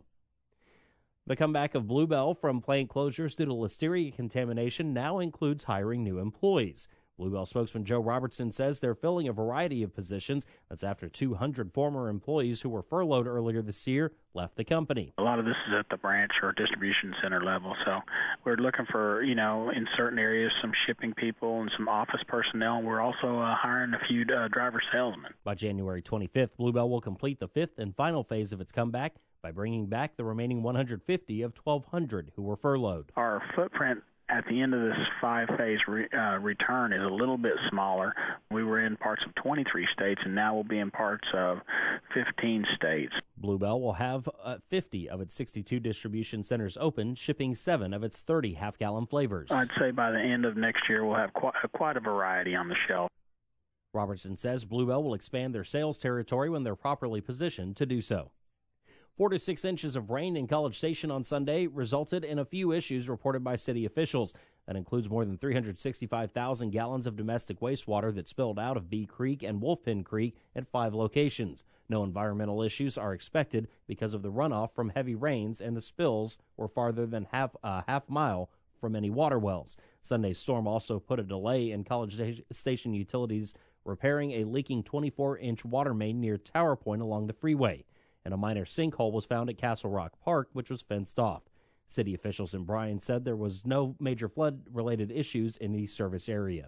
The comeback of Bluebell from plant closures due to listeria contamination now includes hiring new employees. Bluebell spokesman Joe Robertson says they're filling a variety of positions. That's after 200 former employees who were furloughed earlier this year left the company. A lot of this is at the branch or distribution center level, so we're looking for, in certain areas, some shipping people and some office personnel. We're also hiring a few driver salesmen. By January 25th, Bluebell will complete the fifth and final phase of its comeback by bringing back the remaining 150 of 1,200 who were furloughed. Our footprint at the end of this five-phase return is a little bit smaller. We were in parts of 23 states, and now we'll be in parts of 15 states. Bluebell will have 50 of its 62 distribution centers open, shipping 7 of its 30 half-gallon flavors. I'd say by the end of next year, we'll have quite a variety on the shelf. Robertson says Bluebell will expand their sales territory when they're properly positioned to do so. 4 to 6 inches of rain in College Station on Sunday resulted in a few issues reported by city officials. That includes more than 365,000 gallons of domestic wastewater that spilled out of Bee Creek and Wolfpin Creek at 5 locations. No environmental issues are expected because of the runoff from heavy rains, and the spills were farther than half mile from any water wells. Sunday's storm also put a delay in College Station utilities repairing a leaking 24-inch water main near Tower Point along the freeway. And a minor sinkhole was found at Castle Rock Park, which was fenced off. City officials in Bryan said there was no major flood-related issues in the service area.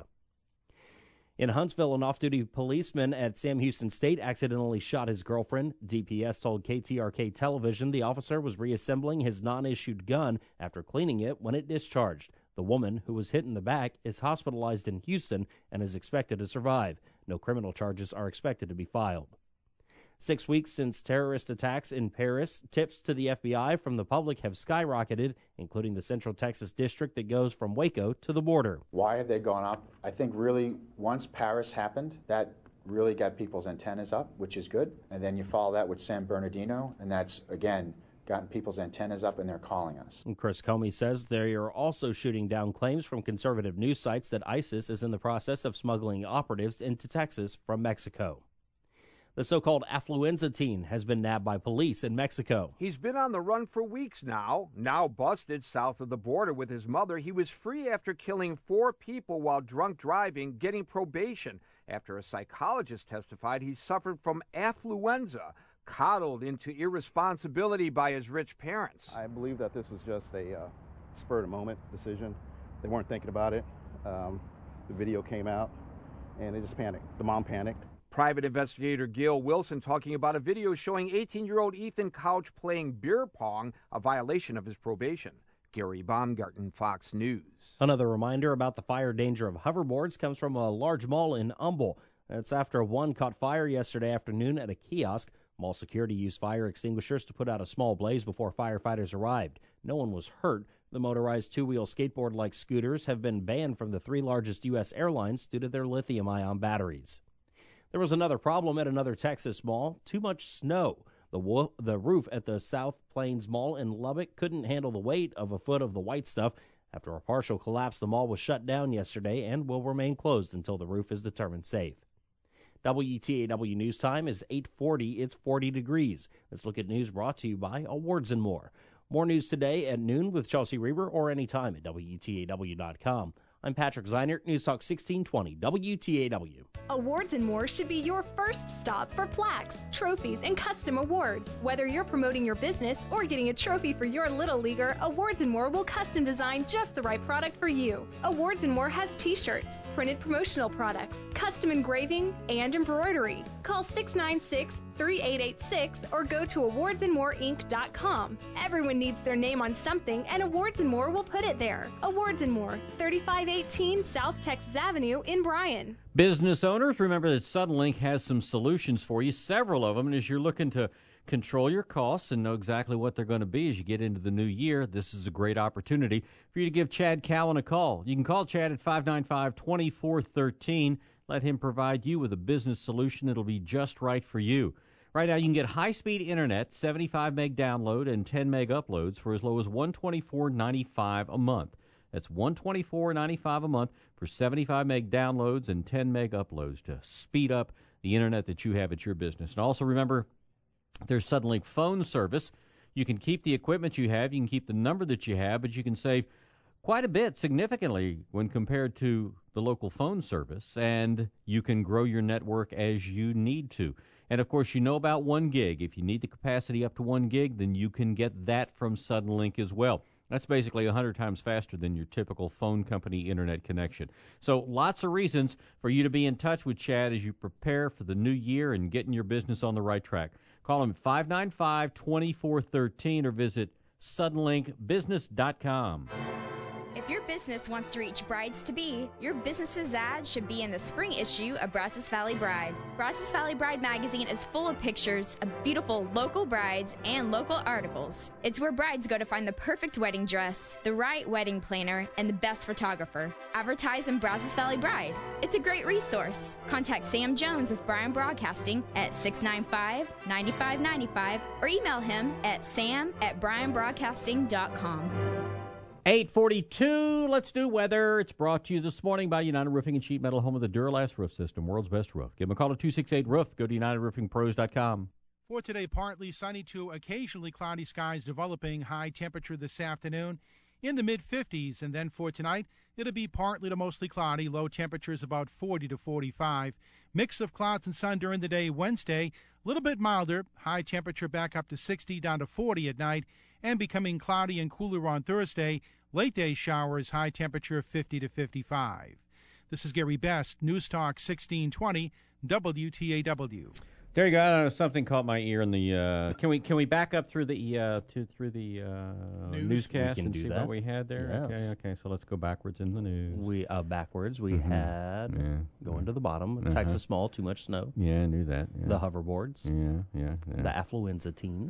In Huntsville, an off-duty policeman at Sam Houston State accidentally shot his girlfriend. DPS told KTRK Television the officer was reassembling his non-issued gun after cleaning it when it discharged. The woman, who was hit in the back, is hospitalized in Houston and is expected to survive. No criminal charges are expected to be filed. 6 weeks since terrorist attacks in Paris, tips to the FBI from the public have skyrocketed, including the Central Texas district that goes from Waco to the border. Why have they gone up? I think really once Paris happened, that really got people's antennas up, which is good. And then you follow that with San Bernardino, and that's, again, gotten people's antennas up, and they're calling us. And Chris Comey says they are also shooting down claims from conservative news sites that ISIS is in the process of smuggling operatives into Texas from Mexico. The so-called affluenza teen has been nabbed by police in Mexico. He's been on the run for weeks now. Now busted south of the border with his mother, he was free after killing 4 people while drunk driving, getting probation after a psychologist testified he suffered from affluenza, coddled into irresponsibility by his rich parents. I believe that this was just a spur-of-the-moment decision. They weren't thinking about it. The video came out, and they just panicked. The mom panicked. Private investigator Gail Wilson talking about a video showing 18-year-old Ethan Couch playing beer pong, a violation of his probation. Gary Baumgarten, Fox News. Another reminder about the fire danger of hoverboards comes from a large mall in Humble. That's after one caught fire yesterday afternoon at a kiosk. Mall security used fire extinguishers to put out a small blaze before firefighters arrived. No one was hurt. The motorized two-wheel skateboard-like scooters have been banned from the 3 largest U.S. airlines due to their lithium-ion batteries. There was another problem at another Texas mall, too much snow. The roof at the South Plains Mall in Lubbock couldn't handle the weight of a foot of the white stuff. After a partial collapse, the mall was shut down yesterday and will remain closed until the roof is determined safe. WTAW News Time is 8:40. It's 40 degrees. Let's look at news brought to you by Awards and More. More news today at noon with Chelsea Reber or anytime at WTAW.com. I'm Patrick Zeinert, News Talk 1620, WTAW. Awards and More should be your first stop for plaques, trophies, and custom awards. Whether you're promoting your business or getting a trophy for your little leaguer, Awards and More will custom design just the right product for you. Awards and More has t-shirts, printed promotional products, custom engraving, and embroidery. Call 696-3886 or go to awardsandmoreinc.com. Everyone needs their name on something, and Awards and More will put it there. Awards and More, 3518 South Texas Avenue in Bryan. Business owners, remember that Suddenlink has some solutions for you, several of them, and as you're looking to control your costs and know exactly what they're going to be as you get into the new year, this is a great opportunity for you to give Chad Cowan a call. You can call Chad at 595-2413. Let him provide you with a business solution that'll be just right for you. Right now, you can get high-speed internet, 75 meg download and 10 meg uploads for as low as $124.95 a month. That's $124.95 a month for 75 meg downloads and 10 meg uploads to speed up the internet that you have at your business. And also remember, there's Suddenlink phone service. You can keep the equipment you have, you can keep the number that you have, but you can save quite a bit significantly when compared to the local phone service, and you can grow your network as you need to. And, of course, you know about 1 gig. If you need the capacity up to 1 gig, then you can get that from Suddenlink as well. That's basically 100 times faster than your typical phone company internet connection. So lots of reasons for you to be in touch with Chad as you prepare for the new year and getting your business on the right track. Call him at 595-2413 or visit suddenlinkbusiness.com. If your business wants to reach brides-to-be, your business's ad should be in the spring issue of Brazos Valley Bride. Brazos Valley Bride magazine is full of pictures of beautiful local brides and local articles. It's where brides go to find the perfect wedding dress, the right wedding planner, and the best photographer. Advertise in Brazos Valley Bride. It's a great resource. Contact Sam Jones with Bryan Broadcasting at 695-9595 or email him at sam@bryanbroadcasting.com. 8:42, let's do weather. It's brought to you this morning by United Roofing and Sheet Metal, home of the Duralast Roof System, world's best roof. Give them a call at 268-ROOF. Go to UnitedRoofingPros.com. For today, partly sunny to occasionally cloudy skies developing, high temperature this afternoon in the mid-50s. And then for tonight, it'll be partly to mostly cloudy, low temperatures about 40 to 45. Mix of clouds and sun during the day Wednesday, a little bit milder, high temperature back up to 60 down to 40 at night, and becoming cloudy and cooler on Thursday. Late day showers, high temperature 50 to 55. This is Gary Best, News Talk 1620, WTAW. There you go. I don't know, something caught my ear in the. Can we back up through the newscast and see what we had there? Yes. Okay. So let's go backwards in the news. We had going to the bottom. Texas Mall, too much snow. Yeah, I knew that. Yeah. The hoverboards. Yeah. The affluenza teen.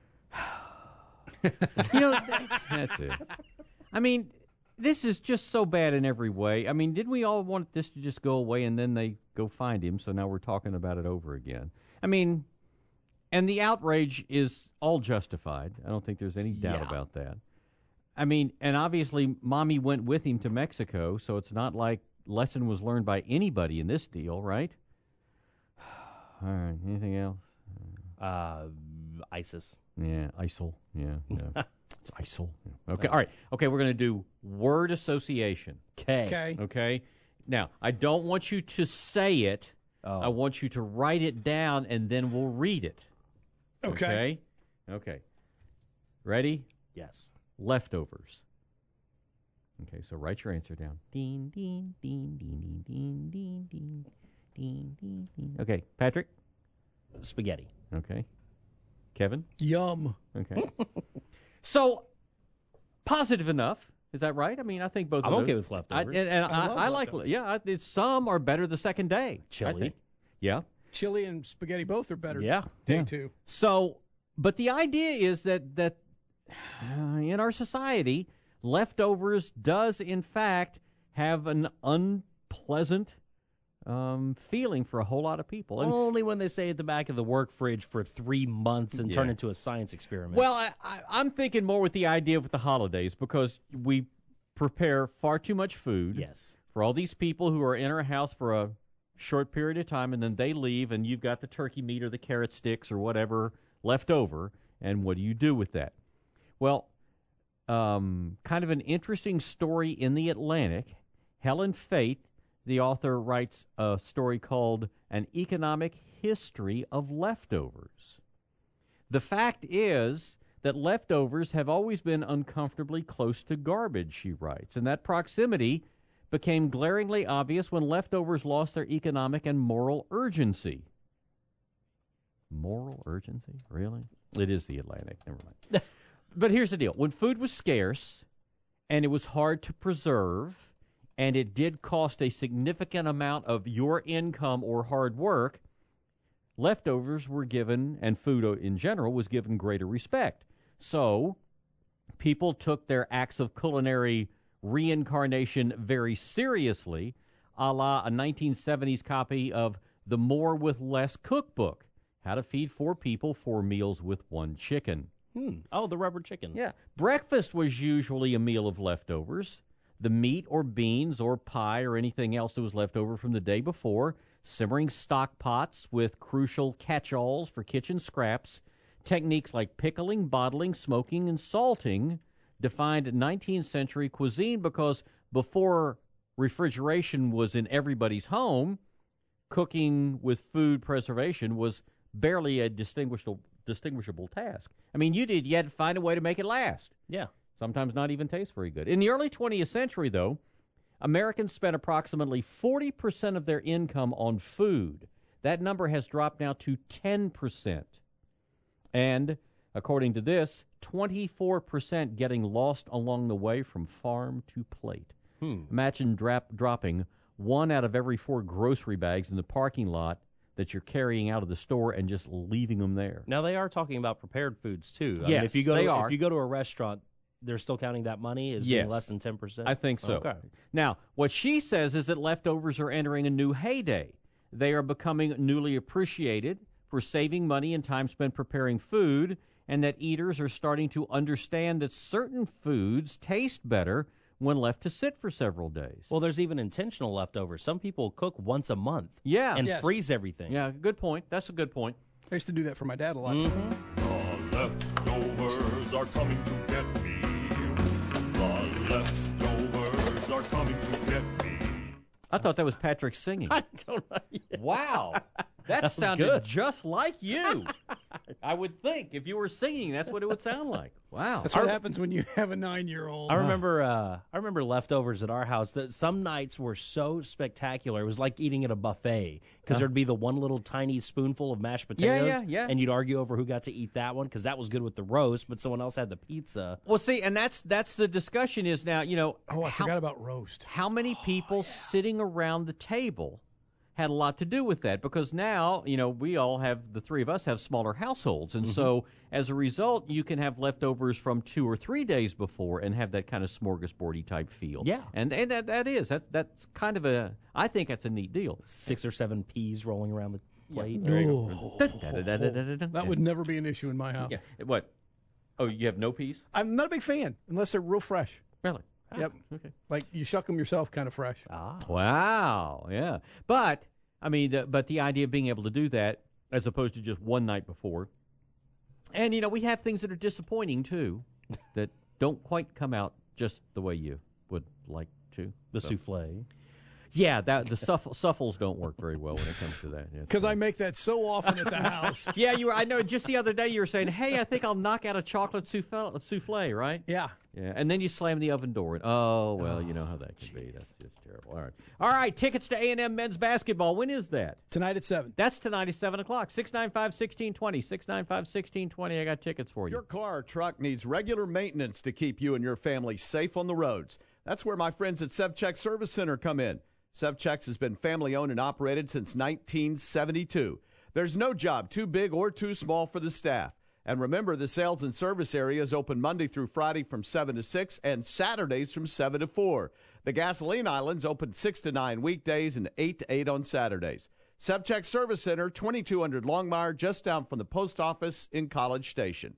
That's it. I mean, this is just so bad in every way. I mean, didn't we all want this to just go away and then they go find him, so now we're talking about it over again? I mean, and the outrage is all justified. I don't think there's any doubt about that. I mean, and obviously Mommy went with him to Mexico, so it's not like lesson was learned by anybody in this deal, right? All right. Anything else? ISIS. Yeah, ISIL. Yeah. It's ISIL. Yeah. Okay. All right. Okay, we're going to do word association. Okay. Okay. Now, I don't want you to say it. I want you to write it down, and then we'll read it. Okay. Okay. Ready? Yes. Leftovers. Okay, so write your answer down. Ding, ding, ding, ding, ding, ding, ding, ding, ding, ding. Okay, Patrick? Spaghetti. Okay. Kevin? Yum. Okay. So, positive enough. Is that right? I mean, I think both I'm of okay those. with leftovers. I like, leftovers. some are better the second day. I Chili. think. Yeah. Chili and spaghetti both are better. Yeah. Day two. So, but the idea is that in our society, leftovers does in fact have an unpleasant feeling for a whole lot of people. And, Only when they stay at the back of the work fridge for 3 months and turn into a science experiment. well, I'm thinking more with the idea with the holidays because we prepare far too much food. Yes. For all these people who are in our house for a short period of time and then they leave and you've got the turkey meat or the carrot sticks or whatever left over, and what do you do with that? Well, kind of an interesting story in the Atlantic. Helen Fate, the author, writes a story called An Economic History of Leftovers. The fact is that leftovers have always been uncomfortably close to garbage, she writes, and that proximity became glaringly obvious when leftovers lost their economic and moral urgency. Moral urgency? Really? It is the Atlantic. Never mind. But here's the deal. When food was scarce and it was hard to preserve and it did cost a significant amount of your income or hard work, leftovers were given, and food in general was given greater respect. So people took their acts of culinary reincarnation very seriously, a la a 1970s copy of The More with Less Cookbook, How to Feed 4 People 4 Meals with 1 Chicken. Oh, the rubber chicken. Yeah. Breakfast was usually a meal of leftovers. The meat or beans or pie or anything else that was left over from the day before, simmering stock pots with crucial catch-alls for kitchen scraps. Techniques like pickling, bottling, smoking, and salting defined 19th century cuisine because before refrigeration was in everybody's home, cooking with food preservation was barely a distinguishable task. I mean, you had to find a way to make it last. Yeah. Sometimes not even taste very good. In the early 20th century, though, Americans spent approximately 40% of their income on food. That number has dropped now to 10%. And, according to this, 24% getting lost along the way from farm to plate. Imagine dropping 1 out of every 4 grocery bags in the parking lot that you're carrying out of the store and just leaving them there. Now, they are talking about prepared foods, too. I Yes, mean, if you go to a restaurant, they're still counting that money as being less than 10%? I think so. Okay. Now, what she says is that leftovers are entering a new heyday. They are becoming newly appreciated for saving money and time spent preparing food, and that eaters are starting to understand that certain foods taste better when left to sit for several days. Well, there's even intentional leftovers. Some people cook once a month. Yeah. And freeze everything. Yeah, good point. That's a good point. I used to do that for my dad a lot. The leftovers are coming to get me. The leftovers are coming to get me. I thought that was Patrick singing. I don't know. Wow. That was sounded good. just like you. I would think if you were singing, that's what it would sound like. Wow. That's what happens when you have a 9-year-old. I remember leftovers at our house. That some nights were so spectacular. It was like eating at a buffet because there'd be the one little tiny spoonful of mashed potatoes, yeah. and you'd argue over who got to eat that one because that was good with the roast, but someone else had the pizza. Well, see, and that's the discussion is now, I forgot about roast. How many people sitting around the table had a lot to do with that, because now, we all have, the three of us have smaller households, and so as a result, you can have leftovers from 2 or 3 days before and have that kind of smorgasbordy type feel. Yeah. And that's kind of I think that's a neat deal. 6 or 7 peas rolling around the plate. That would never be an issue in my house. Yeah. What? Oh, you have no peas? I'm not a big fan unless they're real fresh. Really? Yep. Okay. Like you shuck them yourself, kind of fresh. Wow. Yeah. But I mean, but the idea of being able to do that as opposed to just one night before. And, we have things that are disappointing, too, that don't quite come out just the way you would like to. The souffle. Yeah, the suffles don't work very well when it comes to that. Because I make that so often at the house. Yeah, I know. Just the other day you were saying, hey, I think I'll knock out a chocolate souffle, right? Yeah. Yeah, and then you slam the oven door. You know how that can be. That's just terrible. All right, tickets to A&M men's basketball. When is that? Tonight at 7. That's tonight at 7 o'clock. 695-1620. 695-1620. I got tickets for you. Your car or truck needs regular maintenance to keep you and your family safe on the roads. That's where my friends at SevCheck Service Center come in. SevChex has been family-owned and operated since 1972. There's no job too big or too small for the staff. And remember, the sales and service area is open Monday through Friday from 7 to 6 and Saturdays from 7 to 4. The gasoline island's open 6 to 9 weekdays and 8 to 8 on Saturdays. SevCheck Service Center, 2200 Longmire, just down from the post office in College Station.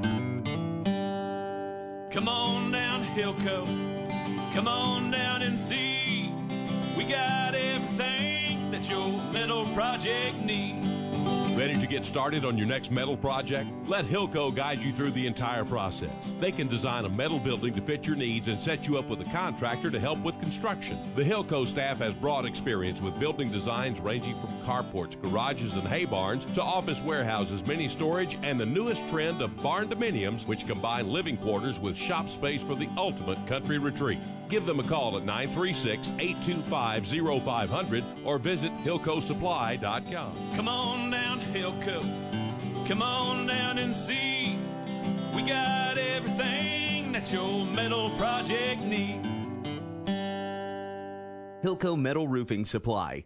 Come on down to Hilco. Come on down and see. We got everything that your metal project needs. Ready to get started on your next metal project? Let Hilco guide you through the entire process. They can design a metal building to fit your needs and set you up with a contractor to help with construction. The Hilco staff has broad experience with building designs ranging from carports, garages, and hay barns to office warehouses, mini storage, and the newest trend of barn dominiums, which combine living quarters with shop space for the ultimate country retreat. Give them a call at 936-825-0500 or visit HilcoSupply.com. Come on down to Hilco. Come on down and see. We got everything that your metal project needs. Hilco Metal Roofing Supply,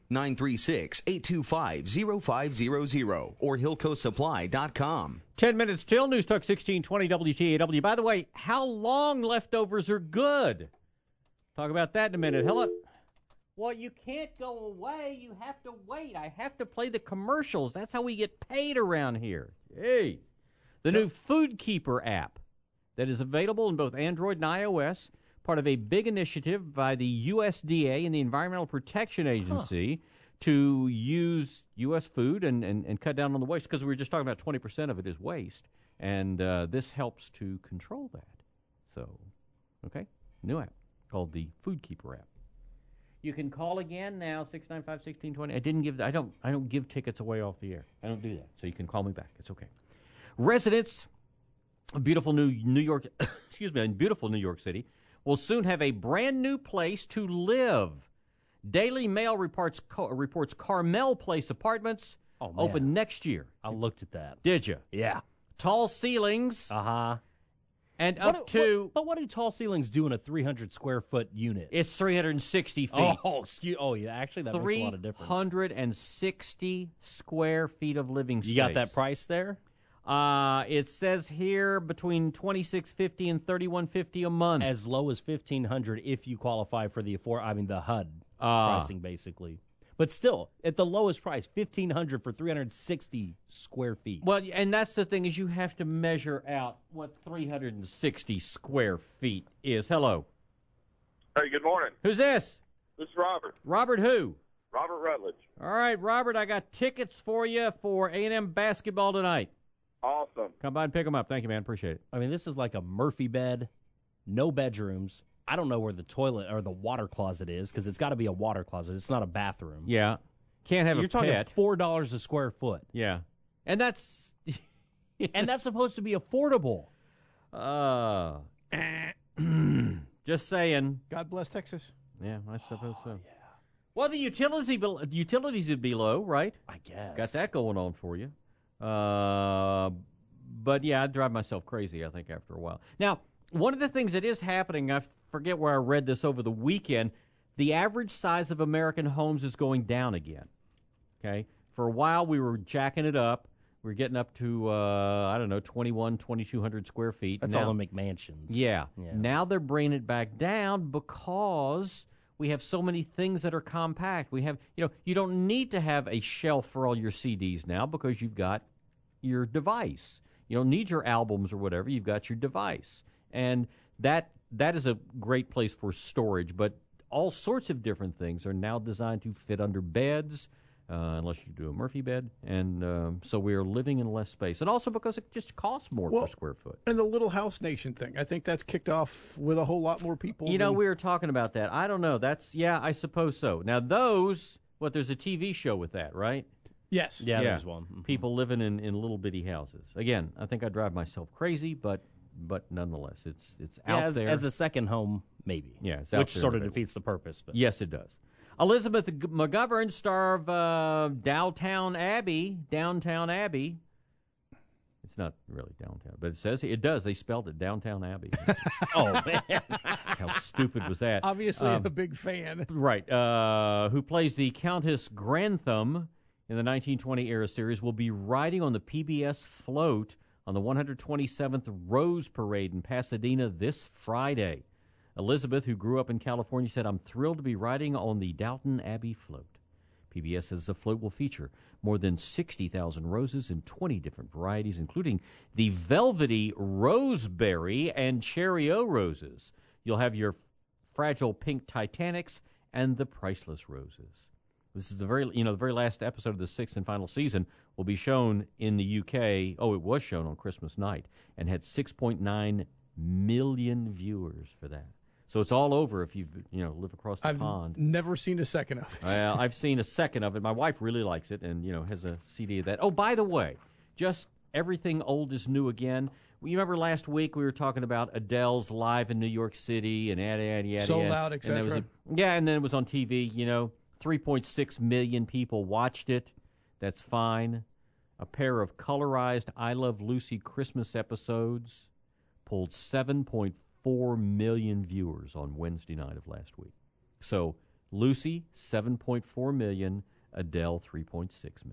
936-825-0500 or HilcoSupply.com. 10 minutes till News Talk 1620 WTAW. By the way, how long leftovers are good? Talk about that in a minute. Hello. Well, you can't go away. You have to wait. I have to play the commercials. That's how we get paid around here. Hey. The new Food Keeper app that is available in both Android and iOS, part of a big initiative by the USDA and the Environmental Protection Agency to use U.S. food and cut down on the waste, because we were just talking about 20% of it is waste, and this helps to control that. So, okay, new app called the Food Keeper app. You can call again now, 695-1620. I don't give tickets away off the air. I don't do that. So you can call me back. It's okay. Residents of beautiful New York, beautiful New York City, will soon have a brand new place to live. Daily Mail reports Carmel Place Apartments open next year. I looked at that. Did you? Yeah. Tall ceilings. And what do tall ceilings do in a 300 square foot unit? It's 360 feet. Yeah. Actually, that makes a lot of difference. 360 square feet of living space. You got that price there? It says here between $2,650 and $3,150 a month. As low as $1,500 if you qualify for the HUD pricing, basically. But still, at the lowest price, $1,500 for 360 square feet. Well, and that's the thing, is you have to measure out what 360 square feet is. Hello. Hey, good morning. Who's this? This is Robert. Robert who? Robert Rutledge. All right, Robert, I got tickets for you for A&M basketball tonight. Awesome. Come by and pick them up. Thank you, man. Appreciate it. I mean, this is like a Murphy bed, no bedrooms. I don't know where the toilet or the water closet is, because it's got to be a water closet. It's not a bathroom. Yeah. Can't have You're a pet. talking $4 a square foot. Yeah. And that's... and that's supposed to be affordable. Just saying. God bless Texas. Yeah, I suppose so. Yeah. Well, the utilities would be low, right? I guess. Got that going on for you. But, yeah, I'd drive myself crazy, I think, after a while. Now, one of the things that is happening, I forget where I read this over the weekend, the average size of American homes is going down again. Okay? For a while, we were jacking it up. We were getting up to, 2,200 square feet. That's all the McMansions. Yeah. Now they're bringing it back down because we have so many things that are compact. We have, you don't need to have a shelf for all your CDs now because you've got your device. You don't need your albums or whatever. You've got your device. And that is a great place for storage. But all sorts of different things are now designed to fit under beds, unless you do a Murphy bed. And so we are living in less space. And also because it just costs more per square foot. And the Little House Nation thing, I think that's kicked off with a whole lot more people. You know, we were talking about that. I don't know. I suppose so. Now, there's a TV show with that, right? Yes. Yeah, there's one. Mm-hmm. People living in little bitty houses. Again, I think I drive myself crazy, but nonetheless, it's out there. As a second home, maybe. Yeah, it's which out there sort of available. defeats the purpose. But. Yes, it does. Elizabeth McGovern, star of Downtown Abbey. It's not really downtown, but it says it does. They spelled it Downtown Abbey. Oh, man. How stupid was that? Obviously, I'm a big fan. Right. Who plays the Countess Grantham in the 1920-era series, will be riding on the PBS float on the 127th Rose Parade in Pasadena this Friday. Elizabeth, who grew up in California, said, "I'm thrilled to be riding on the Downton Abbey float." PBS says the float will feature more than 60,000 roses in 20 different varieties, including the velvety roseberry and cherry-o roses. You'll have your fragile pink Titanics and the priceless roses. This is the very last episode of the sixth and final season will be shown in the UK. Oh, it was shown on Christmas night and had 6.9 million viewers for that. So it's all over if you live across the pond. I've never seen a second of it. Well, I've seen a second of it. My wife really likes it and, has a CD of that. Oh, by the way, just everything old is new again. You remember last week we were talking about Adele's live in New York City and yada. Sold out, etc. And then it was on TV, 3.6 million people watched it. That's fine. A pair of colorized I Love Lucy Christmas episodes pulled 7.4 million viewers on Wednesday night of last week. So Lucy, 7.4 million. Adele, 3.6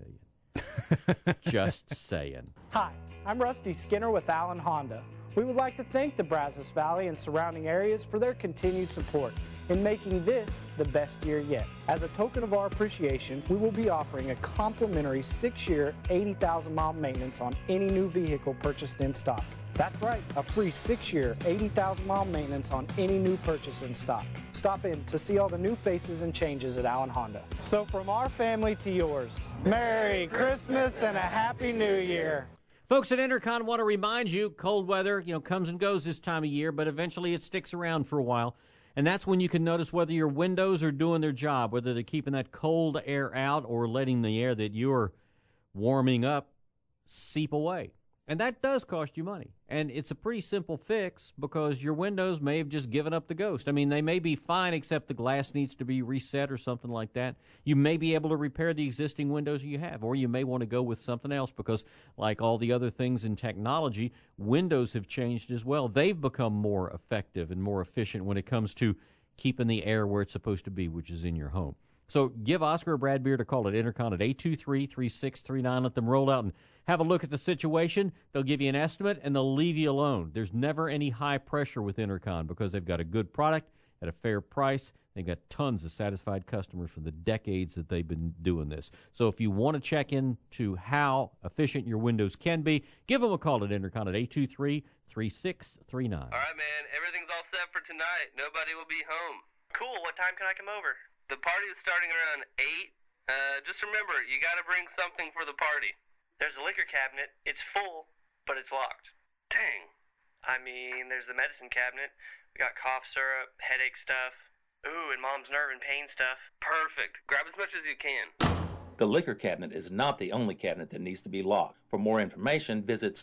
million. Just saying. Hi, I'm Rusty Skinner with Allen Honda. We would like to thank the Brazos Valley and surrounding areas for their continued support in making this the best year yet. As a token of our appreciation, we will be offering a complimentary 6-year, 80,000-mile maintenance on any new vehicle purchased in stock. That's right, a free 6-year, 80,000-mile maintenance on any new purchase in stock. Stop in to see all the new faces and changes at Allen Honda. So from our family to yours, Merry Christmas and a Happy New Year. Folks at Intercon want to remind you, cold weather, comes and goes this time of year, but eventually it sticks around for a while. And that's when you can notice whether your windows are doing their job, whether they're keeping that cold air out or letting the air that you're warming up seep away. And that does cost you money. And it's a pretty simple fix because your windows may have just given up the ghost. I mean, they may be fine except the glass needs to be reset or something like that. You may be able to repair the existing windows you have, or you may want to go with something else because, like all the other things in technology, windows have changed as well. They've become more effective and more efficient when it comes to keeping the air where it's supposed to be, which is in your home. So give Oscar or Brad Beard a call at Intercon at 823-3639. Let them roll out and have a look at the situation. They'll give you an estimate, and they'll leave you alone. There's never any high pressure with Intercon because they've got a good product at a fair price. They've got tons of satisfied customers for the decades that they've been doing this. So if you want to check into how efficient your windows can be, give them a call at Intercon at 823-3639. All right, man. Everything's all set for tonight. Nobody will be home. Cool. What time can I come over? The party is starting around 8. Just remember, you got to bring something for the party. There's a liquor cabinet. It's full, but it's locked. Dang. I mean, there's the medicine cabinet. We got cough syrup, headache stuff. Ooh, and mom's nerve and pain stuff. Perfect. Grab as much as you can. The liquor cabinet is not the only cabinet that needs to be locked. For more information, visit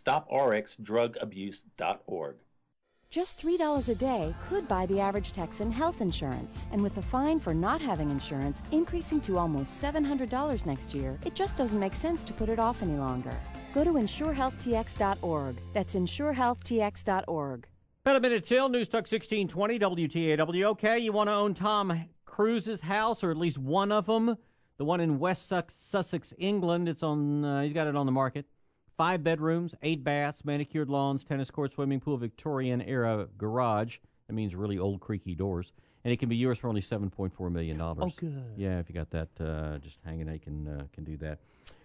StopRxDrugAbuse.org. Just $3 a day could buy the average Texan health insurance. And with the fine for not having insurance increasing to almost $700 next year, it just doesn't make sense to put it off any longer. Go to InsureHealthTX.org. That's InsureHealthTX.org. About a minute till, News Talk 1620, WTAW. Okay, you want to own Tom Cruise's house, or at least one of them, the one in West Sussex, England. It's on. He's got it on the market. 5 bedrooms, 8 baths, manicured lawns, tennis court, swimming pool, Victorian-era garage. That means really old, creaky doors. And it can be yours for only $7.4 million. Oh, good. Yeah, if you got that just hanging out, you can do that.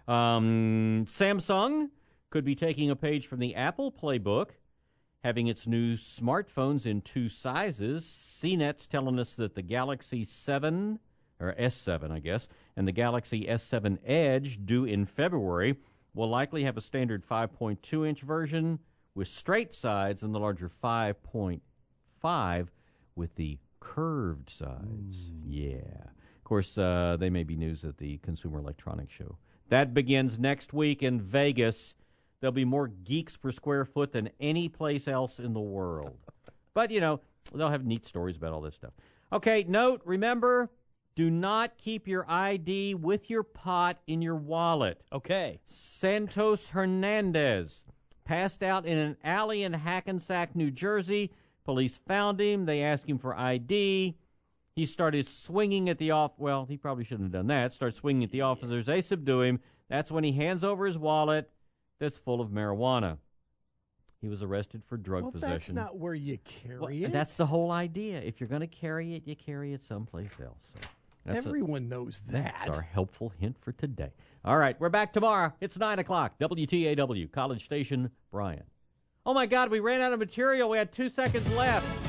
Samsung could be taking a page from the Apple playbook, having its new smartphones in 2 sizes. CNET's telling us that the Galaxy 7 or S7, I guess, and the Galaxy S7 Edge, due in February, will likely have a standard 5.2-inch version with straight sides and the larger 5.5 with the curved sides. Yeah. Of course, they may be news at the Consumer Electronics Show. That begins next week in Vegas. There'll be more geeks per square foot than any place else in the world. But, they'll have neat stories about all this stuff. Okay, remember, do not keep your ID with your pot in your wallet. Okay. Santos Hernandez passed out in an alley in Hackensack, New Jersey. Police found him. They asked him for ID. He started swinging at the well, he probably shouldn't have done that. Started swinging at the officers. They subdue him. That's when he hands over his wallet that's full of marijuana. He was arrested for drug possession. That's not where you carry it. That's the whole idea. If you're going to carry it, you carry it someplace else. So everyone knows that. That's our helpful hint for today. All right, we're back tomorrow. It's 9 o'clock. WTAW, College Station, Bryan. Oh, my God, we ran out of material. We had 2 seconds left.